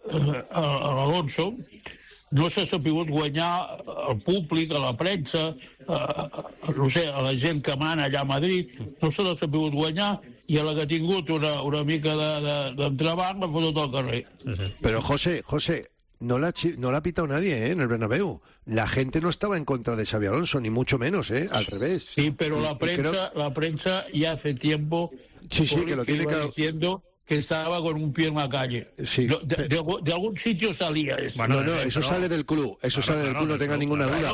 l'Alonso no s'ha sapigut guanyar al públic, a la premsa, no sé, a la gent que mana allà a Madrid, no se l'ha sapigut guanyar i a la que ha tingut una mica d'entrebanc l'ha fotut al carrer. Pero José, no la ha pitado nadie, en el Bernabéu. La gente no estaba en contra de Xabi Alonso, ni mucho menos, al revés. Sí, pero la prensa ya hace tiempo que lo tiene que diciendo que estaba con un pie en la calle. Sí, de algún sitio salía eso. Bueno, eso sale del club, no tenga ninguna duda,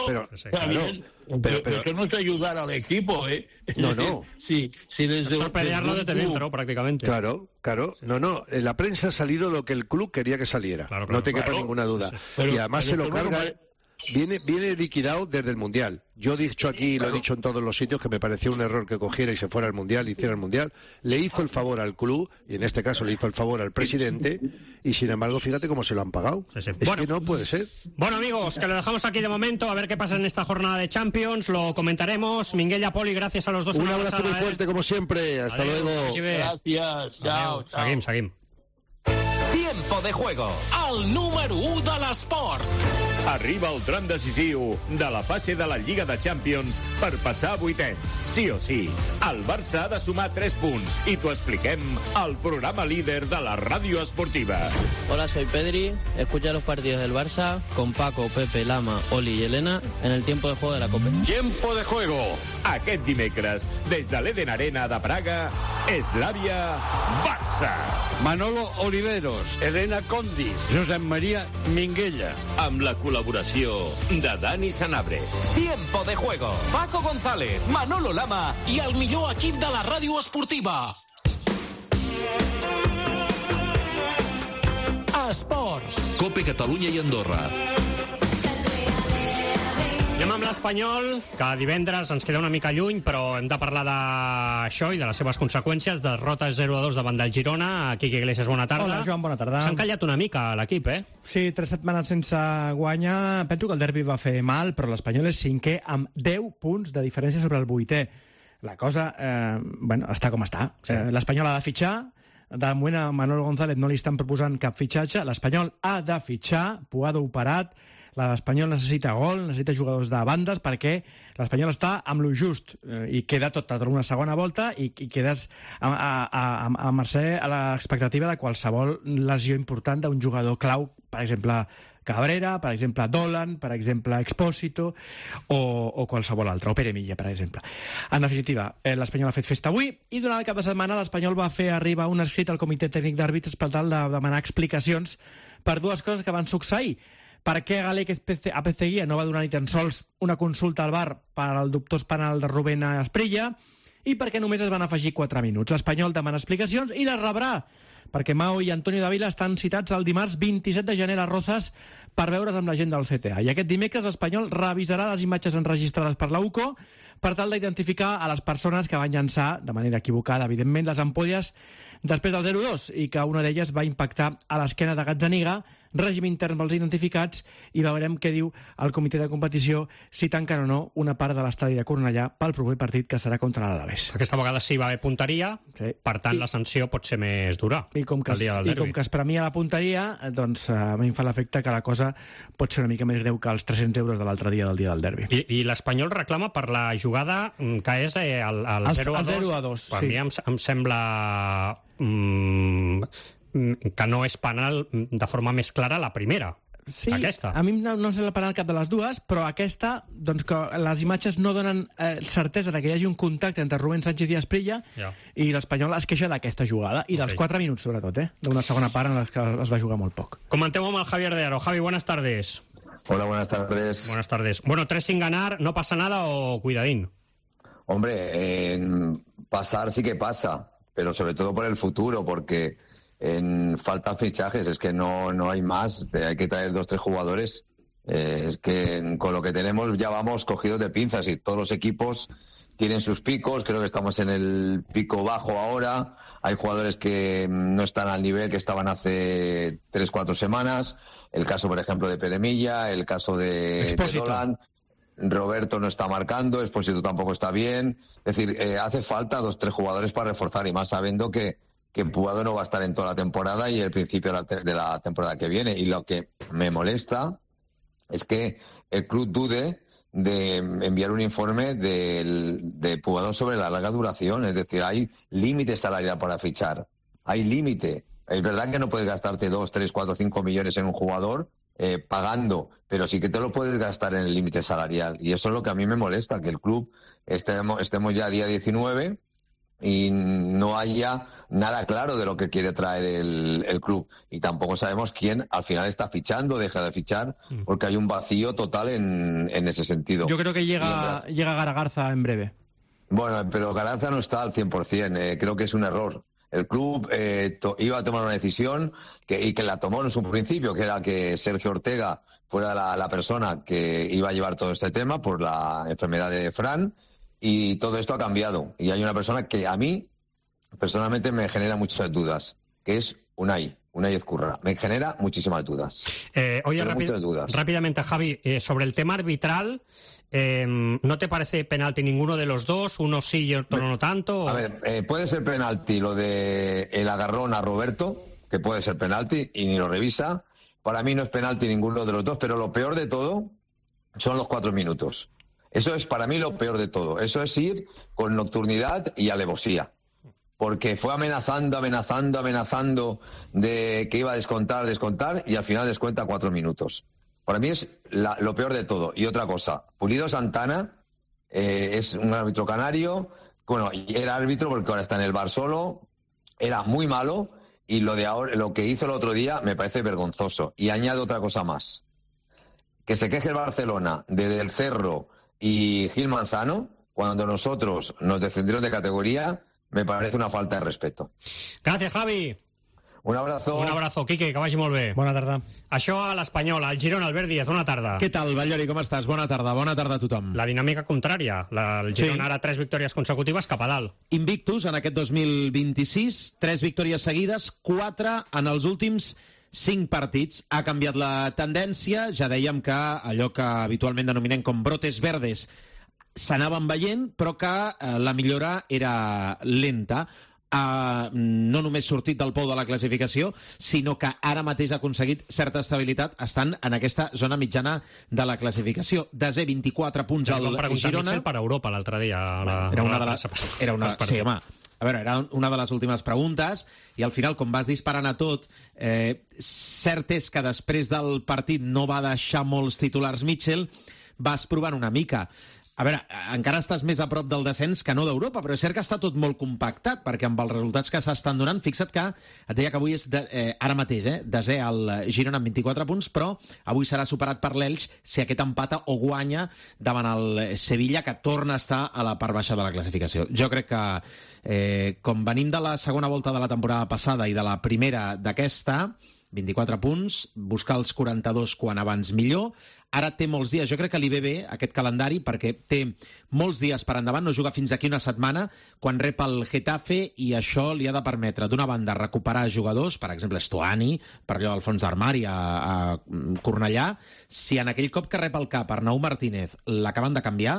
pero eso no es ayudar al equipo, No. Sí, desde por pelearlo desde dentro, prácticamente. Claro. No, en la prensa ha salido lo que el club quería que saliera. Claro, no te quepa ninguna duda. Pero, y además se lo carga... viene liquidado desde el Mundial. Yo he dicho aquí, lo he dicho en todos los sitios, que me pareció un error que cogiera y se fuera al Mundial, hiciera el Mundial. Le hizo el favor al club, y en este caso le hizo el favor al presidente, y sin embargo, fíjate cómo se lo han pagado. Sí. Es que no puede ser. Bueno, amigos, que lo dejamos aquí de momento, a ver qué pasa en esta jornada de Champions, lo comentaremos. Minguella, Poli, gracias a los dos. Un abrazo muy fuerte, como siempre. Hasta luego. Gràcies. Ciao. Seguim. Tiempo de juego, el número 1 de l'esport. Arriba el tram decisiu de la fase de la Lliga de Champions per passar a vuitens. Sí o sí, el Barça ha de sumar 3 punts i t'ho expliquem al programa líder de la ràdio esportiva. Hola, soy Pedri. Escucha los partidos del Barça con Paco, Pepe, Lama, Oli y Elena en el tiempo de juego de la Copa. Tiempo de juego. Aquest dimecres, des de l'Eden Arena de Praga, Slavia, Barça. Manolo Oliveros, Elena Condis, Josep Maria Minguella. Amb la col·laboració de Dani Sanabria. Tiempo de juego. Paco González, Manolo Lama i el millor equip de la ràdio esportiva. Esports. Cope Catalunya i Andorra. Anem amb l'Espanyol, que divendres ens queda una mica lluny, però hem de parlar d'això i de les seves conseqüències. Derrota 0-2 davant del Girona. Quique Iglesias, bona tarda. Hola, Joan, bona tarda. S'ha encallat una mica l'equip, eh? Sí, 3 setmanes sense guanyar. Penso que el derbi va fer mal, però l'Espanyol és 5è amb 10 punts de diferència sobre el 8è. La cosa, està com està. Sí. L'Espanyol ha de fitxar. De moment a Manolo González no li estan proposant cap fitxatge. L'Espanyol ha de fitxar, Puado operat. L'Espanyol necessita gol, necessita jugadors de bandes, perquè l'Espanyol està amb lo just i queda tot a una segona volta i quedes a mercè a l'expectativa de qualsevol lesió important d'un jugador clau, per exemple Cabrera, per exemple Dolan, per exemple Expósito o qualsevol altre, o Pere Milla, per exemple. En definitiva, l'Espanyol ha fet festa avui i durant el cap de setmana l'Espanyol va fer arribar un escrit al Comitè Tècnic d'Àrbitres per tal de demanar explicacions per dues coses que van succeir. Per què Galec Apeceguia no va donar ni tan sols una consulta al VAR per al dubtós penal de Rubén Asprilla i per què només es van afegir 4 minuts. L'Espanyol demana explicacions i les rebrà, perquè Mao i Antonio Davila estan citats el dimarts 27 de gener a Rozas per veure's amb la gent del CTA. I aquest dimecres l'Espanyol revisarà les imatges enregistrades per la UCO per tal d'identificar a les persones que van llançar, de manera equivocada, evidentment, les ampolles després del 0-2 i que una d'elles va impactar a l'esquena de Gazzaniga, règim intern pels identificats, i veurem què diu el comitè de competició si tanquen o no una part de l'estadi de Cornellà pel proper partit que serà contra l'Alavés. Aquesta vegada sí va haver punteria, sí. Per tant la sanció pot ser més dura. I com que es premia la punteria, doncs a mi em fa l'efecte que la cosa pot ser una mica més greu que els 300 euros de l'altre dia del dia del derbi. I l'Espanyol reclama per la jugada que és el 0-2. Per mi em sembla que no és penal de forma més clara la primera. Sí, aquesta. A mi no em sembla penal cap de les dues, però aquesta, doncs que les imatges no donen certesa de que hi hagi un contacte entre Rubén Sánchez i Asprilla, i l'Espanyol es queixa d'aquesta jugada, i dels 4 minuts sobretot, d'una segona part en la que es va jugar molt poc. Comentem amb el Javier de Aro. Javi, buenas tardes. Hola, buenas tardes. Buenas tardes. Bueno, 3 sin ganar, ¿no pasa nada o cuidadín? Hombre, pasar sí que pasa, pero sobre todo por el futuro, porque faltan fichajes, es que no hay más, hay que traer 2-3 jugadores. Es que con lo que tenemos ya vamos cogidos de pinzas y todos los equipos tienen sus picos, creo que estamos en el pico bajo ahora, hay jugadores que no están al nivel que estaban hace 3-4 semanas, el caso por ejemplo de Pere Milla, el caso de Dolan. Roberto no está marcando, Expósito tampoco está bien. Es decir, hace falta 2-3 jugadores para reforzar, y más sabiendo que Puado no va a estar en toda la temporada y el principio de la temporada que viene. Y lo que me molesta es que el club dude de enviar un informe de Puado sobre la larga duración. Es decir, hay límite salarial para fichar. Hay límite. Es verdad que no puedes gastarte 2, 3, 4, 5 millones en un jugador pagando, pero sí que te lo puedes gastar en el límite salarial, y eso es lo que a mí me molesta, que el club estemos ya día 19 y no haya nada claro de lo que quiere traer el club, y tampoco sabemos quién al final está fichando, deja de fichar, porque hay un vacío total en ese sentido. Yo creo que llega Garagarza en breve. Bueno, pero Garagarza no está al 100%, creo que es un error el club iba a tomar una decisión y que la tomó en su principio, que era que Sergio Ortega fuera la persona que iba a llevar todo este tema por la enfermedad de Fran, y todo esto ha cambiado. Y hay una persona que a mí, personalmente, me genera muchas dudas, que es Unai Ezcurra. Me genera muchísimas dudas. Muchas dudas. Rápidamente, Javi, sobre el tema arbitral, ¿no te parece penalti ninguno de los dos? Uno sí y otro no tanto. A ver, puede ser penalti lo de el agarrón a Roberto, que puede ser penalti y ni lo revisa. Para mí no es penalti ninguno de los dos, pero lo peor de todo son los 4 minutos. Eso es para mí lo peor de todo. Eso es ir con nocturnidad y alevosía. Porque fue amenazando de que iba a descontar, y al final descuenta 4 minutos. Para mí es lo peor de todo. Y otra cosa, Pulido Santana es un árbitro canario, bueno, era árbitro porque ahora está en el VAR solo, era muy malo, y lo que hizo el otro día me parece vergonzoso. Y añado otra cosa más, que se queje el Barcelona de Del Cerro y Gil Manzano, cuando nosotros nos descendieron de categoría, me parece una falta de respeto. Gràcies, Javi. Un abrazo. Un abrazo, Quique, que vagi molt bé. Bona tarda. Això a l'Espanyol, al Girona, Albert Díaz, bona tarda. Què tal, Batllori, com estàs? Bona tarda a tothom. La dinàmica contrària. El Girona ara 3 victòries consecutives cap a dalt. Invictus en aquest 2026, 3 victòries seguides, 4 en els últims 5 partits. Ha canviat la tendència, ja dèiem que allò que habitualment denominem com brotes verdes s'anaven veient, però que la millora era lenta. No només sortit del pou de la classificació, sinó que ara mateix ha aconseguit certa estabilitat estant en aquesta zona mitjana de la classificació. Desè, 24 punts al Girona. Michel per Europa l'altre dia. Sí, home. A veure, era una de les últimes preguntes i al final, com vas disparant a tot, cert és que després del partit no va deixar molts titulars Michel, vas provant una mica. A veure, encara estàs més a prop del descens que no d'Europa, però és cert que està tot molt compactat, perquè amb els resultats que s'estan donant, fixa't que et deia que avui és ara mateix, desè al Girona amb 24 punts, però avui serà superat per l'Elx si aquest empata o guanya davant el Sevilla, que torna a estar a la part baixa de la classificació. Jo crec que, com venim de la segona volta de la temporada passada i de la primera d'aquesta, 24 punts, buscar els 42 quan abans millor. Ara té molts dies, jo crec que li ve bé aquest calendari perquè té molts dies per endavant, no juga fins aquí una setmana, quan rep el Getafe, i això li ha de permetre, d'una banda, recuperar jugadors, per exemple, Stuani, per allò del fons d'armari a Cornellà. Si en aquell cop que rep el cap Arnau Martínez l'acaben de canviar,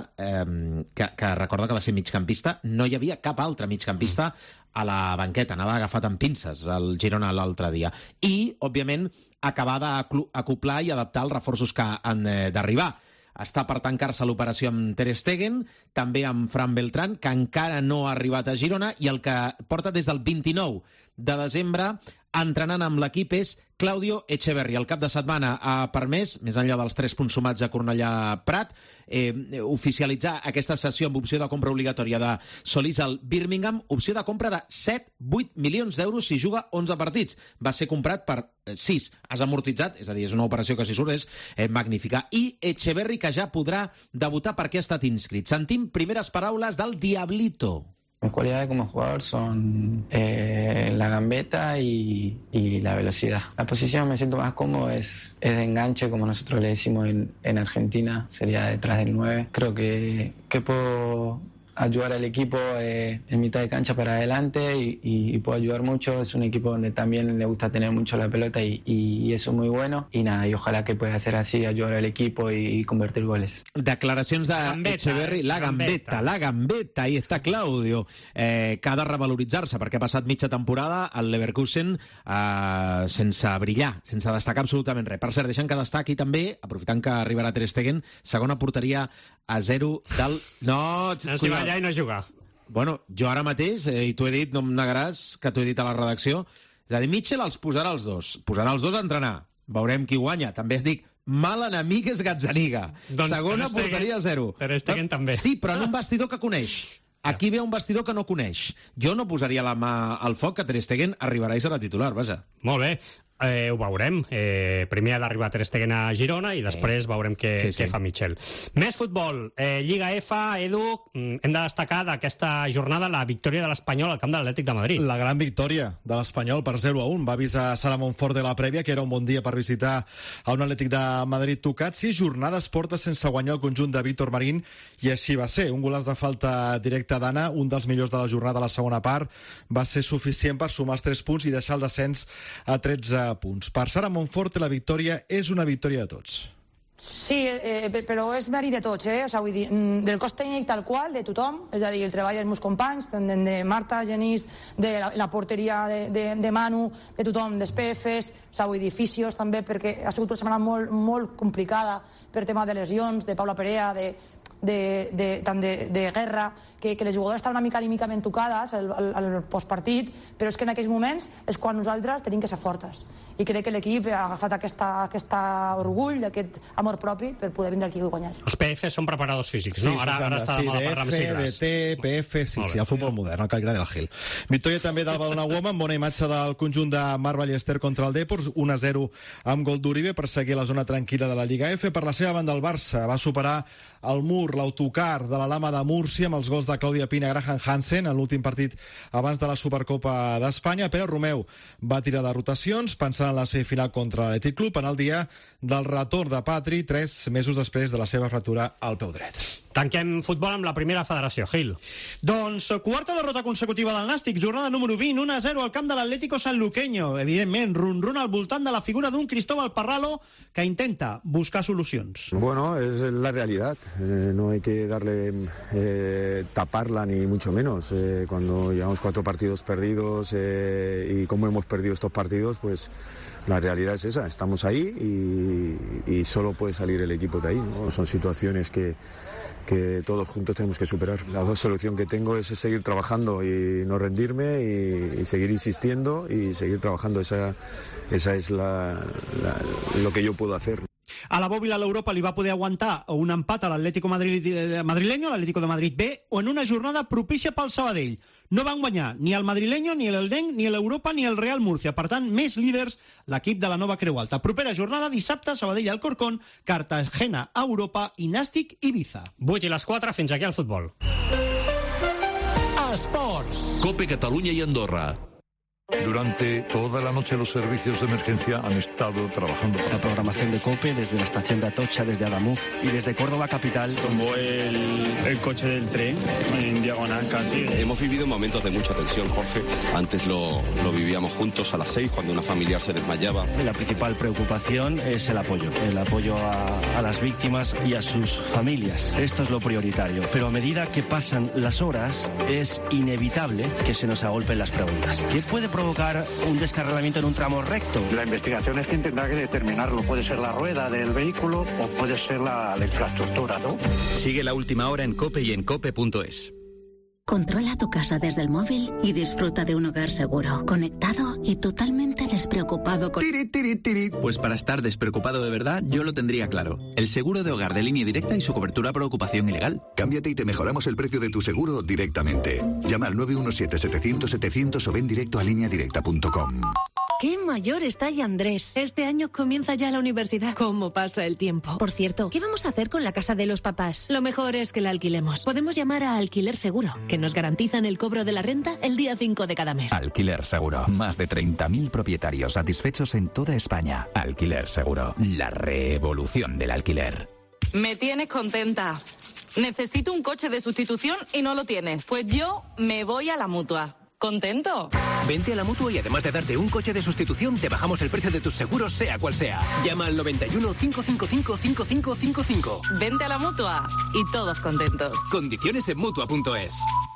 que recorda que va ser migcampista, no hi havia cap altre migcampista a la banqueta, anava agafat amb pinces el Girona l'altre dia. I, òbviament, acabar d'acoplar i adaptar els reforços que han d'arribar. Està per tancar-se l'operació amb Ter Stegen, també amb Fran Beltrán, que encara no ha arribat a Girona, i el que porta des del 29 de desembre entrenant amb l'equip és Claudio Echeverri. El cap de setmana ha permès, més enllà dels 3 punts sumats a Cornellà Prat, oficialitzar aquesta sessió amb opció de compra obligatòria de Solís al Birmingham, opció de compra de 7-8 milions d'euros si juga 11 partits. Va ser comprat per 6. Has amortitzat, és a dir, és una operació que si surt és magnífica. I Echeverri, que ja podrà debutar perquè ha estat inscrit. Sentim primeres paraules del Diablito. Mis cualidades como jugador son la gambeta y la velocidad. La posición me siento más cómodo es de enganche, como nosotros le decimos en Argentina, sería detrás del 9. Creo que puedo ayudar al equipo en mitad de cancha para adelante y puedo ayudar mucho. Es un equipo donde también le gusta tener mucho la pelota y eso es muy bueno. Y nada, y ojalá que pueda ser así, ayudar al equipo y convertir goles. Declaracions d'Echeverri, la gambeta, ahí està Claudio, que ha de revaloritzar-se perquè ha passat mitja temporada al Leverkusen sense brillar, sense destacar absolutament res. Per cert, deixant que destaqui també, aprofitant que arribarà Ter Stegen, segona porteria a 0 del... No, cuidado. Allà i no jugar. Bueno, jo ara mateix, i t'ho he dit, no em negaràs que t'ho he dit a la redacció, és a dir, Mitchell els posarà els dos a entrenar, veurem qui guanya. També et dic, mal enemic és Gazzaniga, doncs segona porteria 0. Ter Stegen també. Sí, però en un vestidor que coneix. Aquí ve un vestidor que no coneix. Jo no posaria la mà al foc que Ter Stegen arribarà i serà titular, vaja. Molt bé. Ho veurem. Primer ha d'arribar Ter Stegen a Girona i després veurem què fa Michel. Més futbol. Lliga F, Edu, hem de destacar d'aquesta jornada la victòria de l'Espanyol al camp de l'Atlètic de Madrid. La gran victòria de l'Espanyol per 0-1. Va avisar Sara Montfort de la prèvia que era un bon dia per visitar a un Atlètic de Madrid tocat. 6 jornades porta sense guanyar el conjunt de Víctor Marín i així va ser. Un golaç de falta directa d'Anna, un dels millors de la jornada a la segona part, va ser suficient per sumar els 3 punts i deixar el descens a 13 punts. Per Sara Montfort, la victòria és una victòria de tots. Sí, però és mèrit de tots, o sigui, vull dir, del cos tècnic tal qual, de tothom, és a dir, el treball dels meus companys, de Marta, Genís, de la porteria de Manu, de tothom, dels PFs, o sigui, vull dir, fisios també, perquè ha sigut una setmana molt complicada per tema de lesions, de Paula Perea, tant de Guerra, que les jugadores estaven una mica anímicament tocades al postpartit, però és que en aquells moments és quan nosaltres tenim que ser fortes. I crec que l'equip ha agafat aquest orgull, aquest amor propi per poder vindre aquí i guanyar. Els PF són preparadors físics, no? Ara està de moda parlar amb sigles. DT, PF, sí, el futbol modern, el Cagliari del Gil. Victòria també del Badalona Women, bona imatge del conjunt de Mar Ballester contra el Depor, 1-0 amb gol d'Uribe per seguir la zona tranquil·la de la Lliga F. Per la seva banda, el Barça va superar el mur, l'autocar de la Lama de Múrcia amb els gols de Clàudia Pina i Graham Hansen en l'últim partit abans de la Supercopa d'Espanya. Pere Romeu va tirar de rotacions pensant en la semifinal contra l'Atlètic Club en el dia del retorn de Patri 3 mesos després de la seva fractura al peu dret. Tanquem futbol amb la primera federació, Gil. Doncs quarta derrota consecutiva del Nàstic, jornada número 20, 1-0 al camp de l'Atlético Sanluqueño. Evidentment, run al voltant de la figura d'un Cristóbal Parralo que intenta buscar solucions. Bueno, es la realidad. No hay que darle taparla ni mucho menos. Cuando llevamos 4 partidos perdidos y como hemos perdido estos partidos, pues la realidad es esa. Estamos ahí y solo puede salir el equipo de ahí, ¿no? Son situaciones que todos juntos tenemos que superar. La solución que tengo es seguir trabajando y no rendirme y seguir insistiendo y seguir trabajando. Esa es lo que yo puedo hacer. A la Bòbila l'Europa li va poder aguantar un empat a l'Atlético madrileño, l'Atlético de Madrid B, o en una jornada propícia pel Sabadell. No van guanyar ni el madrileño, ni l'Eldenc, ni l'Europa, ni el Real Murcia. Per tant, més líders l'equip de la nova Creu Alta. Propera jornada, dissabte, Sabadell Alcorcón, Cartagena a Europa i Nàstic Ibiza. 8 i les 4, fins aquí el futbol. Esports. COPE Catalunya i Andorra. Durante toda la noche los servicios de emergencia han estado trabajando. La programación de COPE desde la estación de Atocha, desde Adamuz y desde Córdoba capital. Tomó el coche del tren en diagonal casi. Hemos vivido momentos de mucha tensión, Jorge. Antes lo vivíamos juntos a las 6 cuando una familiar se desmayaba. La principal preocupación es el apoyo a las víctimas y a sus familias. Esto es lo prioritario. Pero a medida que pasan las horas es inevitable que se nos agolpen las preguntas. ¿Qué puede provocar un descarrilamiento en un tramo recto? La investigación es quien tendrá que determinarlo. Puede ser la rueda del vehículo o puede ser la infraestructura, ¿no? Sigue La Última Hora en COPE y en COPE.es. Controla tu casa desde el móvil y disfruta de un hogar seguro, conectado y totalmente despreocupado con... Pues para estar despreocupado de verdad, yo lo tendría claro. El seguro de hogar de Línea Directa y su cobertura por ocupación ilegal. Cámbiate y te mejoramos el precio de tu seguro directamente. Llama al 917-700-700 o ven directo a lineadirecta.com. ¡Qué mayor está ya Andrés! Este año comienza ya la universidad. ¿Cómo pasa el tiempo? Por cierto, ¿qué vamos a hacer con la casa de los papás? Lo mejor es que la alquilemos. Podemos llamar a Alquiler Seguro, que nos garantizan el cobro de la renta el día 5 de cada mes. Alquiler Seguro. Más de 30.000 propietarios satisfechos en toda España. Alquiler Seguro. La revolución del alquiler. Me tienes contenta. Necesito un coche de sustitución y no lo tienes. Pues yo me voy a la Mutua. ¿Contento? Vente a la Mutua y además de darte un coche de sustitución, te bajamos el precio de tus seguros, sea cual sea. Llama al 91 555 5555. Vente a la Mutua y todos contentos. Condiciones en Mutua.es.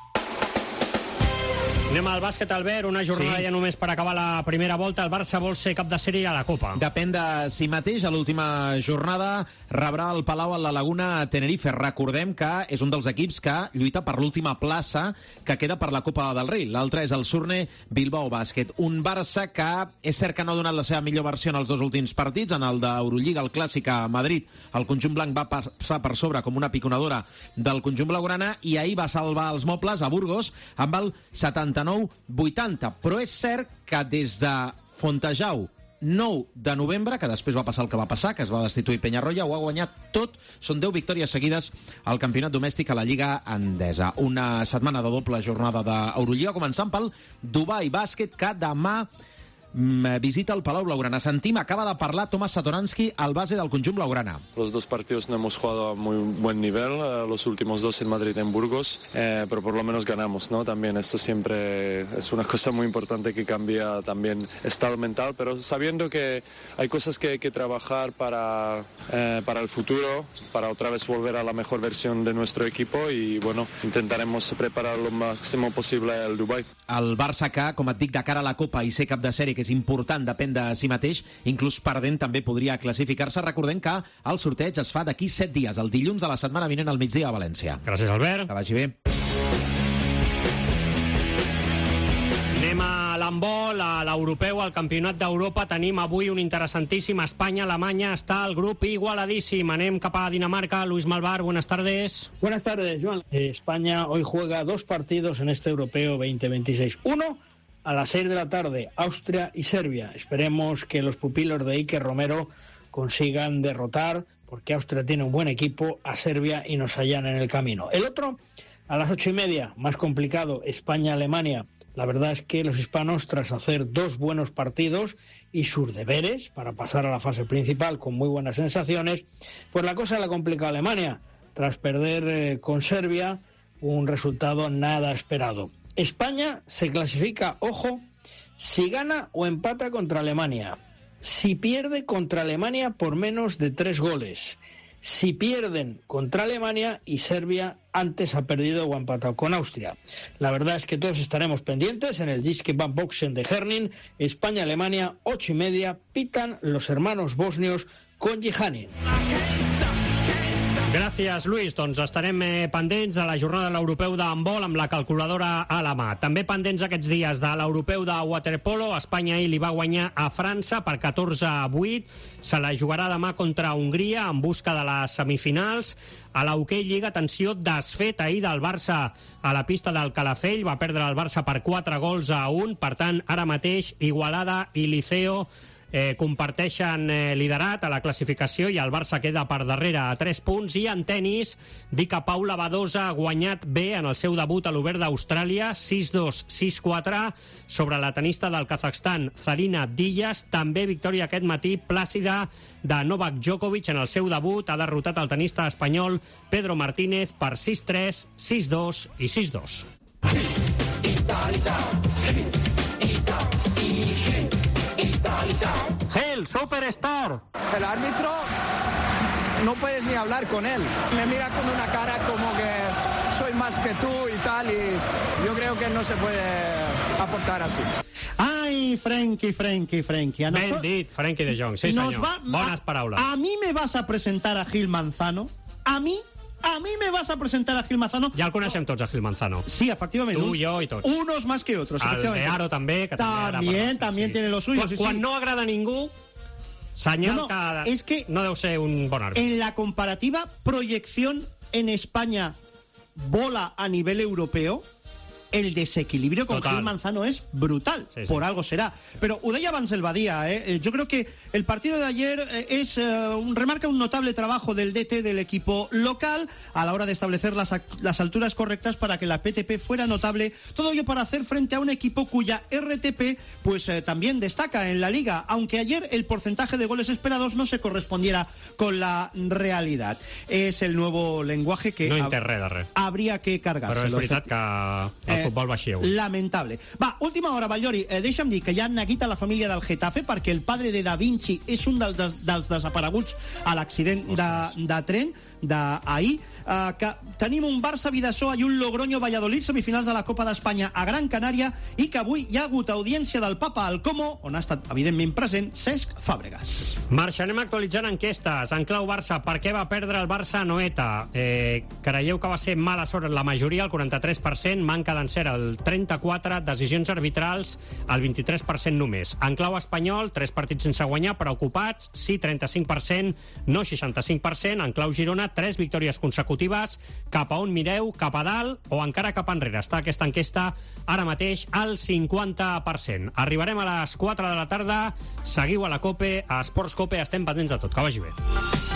Anem al bàsquet, Albert, una jornada ja només per acabar la primera volta. El Barça vol ser cap de sèrie a la Copa. Depèn de si mateix. A l'última jornada rebrà el Palau a la Laguna Tenerife. Recordem que és un dels equips que lluita per l'última plaça que queda per la Copa del Rei. L'altre és el Surne Bilbao Bàsquet. Un Barça que és cert que no ha donat la seva millor versió en els dos últims partits. En el d'Eurolliga, el Clàssic a Madrid, el conjunt blanc va passar per sobre com una piconadora del conjunt blaugrana i ahir va salvar els mobles a Burgos amb el 79-80. Però és cert que des de Fontejau 9 de novembre, que després va passar el que va passar, que es va destituir Peñarroya, ho ha guanyat tot. Són 10 victòries seguides al campionat domèstic a la Lliga Endesa. Una setmana de doble jornada d'Eurolliga, començant pel Dubai Bàsquet, que demà visita el Palau Blaugrana. Sentim, acaba de parlar Tomas Satoransky, el base del conjunt blaugrana. Los dos partidos no hemos jugado a muy buen nivel, los últimos dos en Madrid y en Burgos, pero por lo menos ganamos, ¿no? También esto siempre es una cosa muy importante que cambia también estado mental, pero sabiendo que hay cosas que hay que trabajar para el futuro, para otra vez volver a la mejor versión de nuestro equipo y, bueno, intentaremos preparar lo máximo posible el Dubai. El Barça que, com et dic, de cara a la Copa i ser cap de sèrie, que és important, depèn de si mateix, inclús perdent també podria classificar-se. Recordem que el sorteig es fa d'aquí 7 dies, el dilluns de la setmana vinent al migdia a València. Gràcies, Albert. Que vagi bé. Anem a l'handbol, a l'europeu, al campionat d'Europa. Tenim avui un interessantíssim Espanya-Alemanya. Està el grup igualadíssim. Anem cap a Dinamarca. Luis Malvar, buenas tardes. Buenas tardes, Joan. España hoy juega 2 partidos en este europeo 2026. Uno a las 6 de la tarde, Austria y Serbia. Esperemos que los pupilos de Iker Romero consigan derrotar, porque Austria tiene un buen equipo, a Serbia y nos allanan el camino. El otro, a las 8:30, más complicado, España-Alemania. La verdad es que los hispanos, tras hacer 2 buenos partidos y sus deberes para pasar a la fase principal con muy buenas sensaciones, pues la cosa la complica a Alemania. Tras perder con Serbia, un resultado nada esperado. España se clasifica, ojo, si gana o empata contra Alemania, si pierde contra Alemania por menos de 3 goles, si pierden contra Alemania y Serbia antes ha perdido o ha empatado con Austria. La verdad es que todos estaremos pendientes en el Jyske Bank Boxen de Herning. España-Alemania, 8:30, pitan los hermanos bosnios con Jihanin. Gràcies, Luis. Doncs estarem pendents de la jornada de l'europeu d'handbol amb la calculadora a la mà. També pendents aquests dies de l'europeu de waterpolo. Espanya ahir li va guanyar a França per 14-8. Se la jugarà demà contra Hongria en busca de les semifinals. A l'Hockey Lliga, atenció, desfet ahir del Barça a la pista del Calafell. Va perdre el Barça per 4-1. Per tant, ara mateix, Igualada i Liceo comparteixen liderat a la classificació i el Barça queda per darrere a 3 punts. I en tenis, dir que Paula Badosa ha guanyat bé en el seu debut a l'Obert d'Austràlia, 6-2, 6-4 sobre la tenista del Kazakhstan, Zarina Díaz. També victòria aquest matí plàcida de Novak Djokovic en el seu debut. Ha derrotat el tenista espanyol Pedro Martínez per 6-3, 6-2 i 6-2. ¡El superstar! El árbitro, no puedes ni hablar con él. Me mira con una cara como que soy más que tú y tal, y yo creo que no se puede aportar así. Ai, Frenkie. Ben dit, Frenkie de Jong, sí senyor. Bones paraules. A mí me vas a presentar a Gil Manzano? A mí me vas a presentar a Gil Manzano. Ja el coneixem tots, a Gil Manzano. Sí, efectivament. Tu, jo i tots. Unos más que otros, efectivamente. El de Aro també, que también tiene lo suyo. Quan no agrada a ningú, senyal que es que no deu ser un bon àrbitre. En la comparativa proyección en España bola a nivel europeo, el desequilibrio con Gil Manzano es brutal. Sí. Por algo será. Pero ho deia abans el Badía, yo creo que el partido de ayer remarca un notable trabajo del DT del equipo local a la hora de establecer las alturas correctas para que la PTP fuera notable. Todo ello para hacer frente a un equipo cuya RTP pues también destaca en la liga, aunque ayer el porcentaje de goles esperados no se correspondiera con la realidad. Es el nuvo lenguaje que habría que cargarse. Però és veritat que el futbol va així. Lamentable. Va, última hora, Ballori. Deixa'm dir que hi ha neguit a la família del Getafe perquè el padre de Da Vinci és un dels desapareguts a l'accident de tren d'ahir, que tenim un Barça-Vidasoa i un Logroño-Valladolid semifinals de la Copa d'Espanya a Gran Canària i que avui hi ha hagut audiència del Papa al Como, on ha estat evidentment present Cesc Fàbregas. Marxa, anem actualitzant enquestes. En clau Barça, per què va perdre el Barça a Noeta? Creieu que va ser mala sort la majoria, el 43%, manca d'encert el 34%, decisions arbitrals el 23% només. En clau espanyol, 3 partits sense guanyar, preocupats, sí 35%, no 65%. En clau Girona, 3 victòries consecutives, cap a on mireu, cap a dalt o encara cap enrere. Està aquesta enquesta ara mateix al 50%. Arribarem a les 4 de la tarda, seguiu a la COPE, a Esports COPE, estem pendents de tot. Que vagi bé.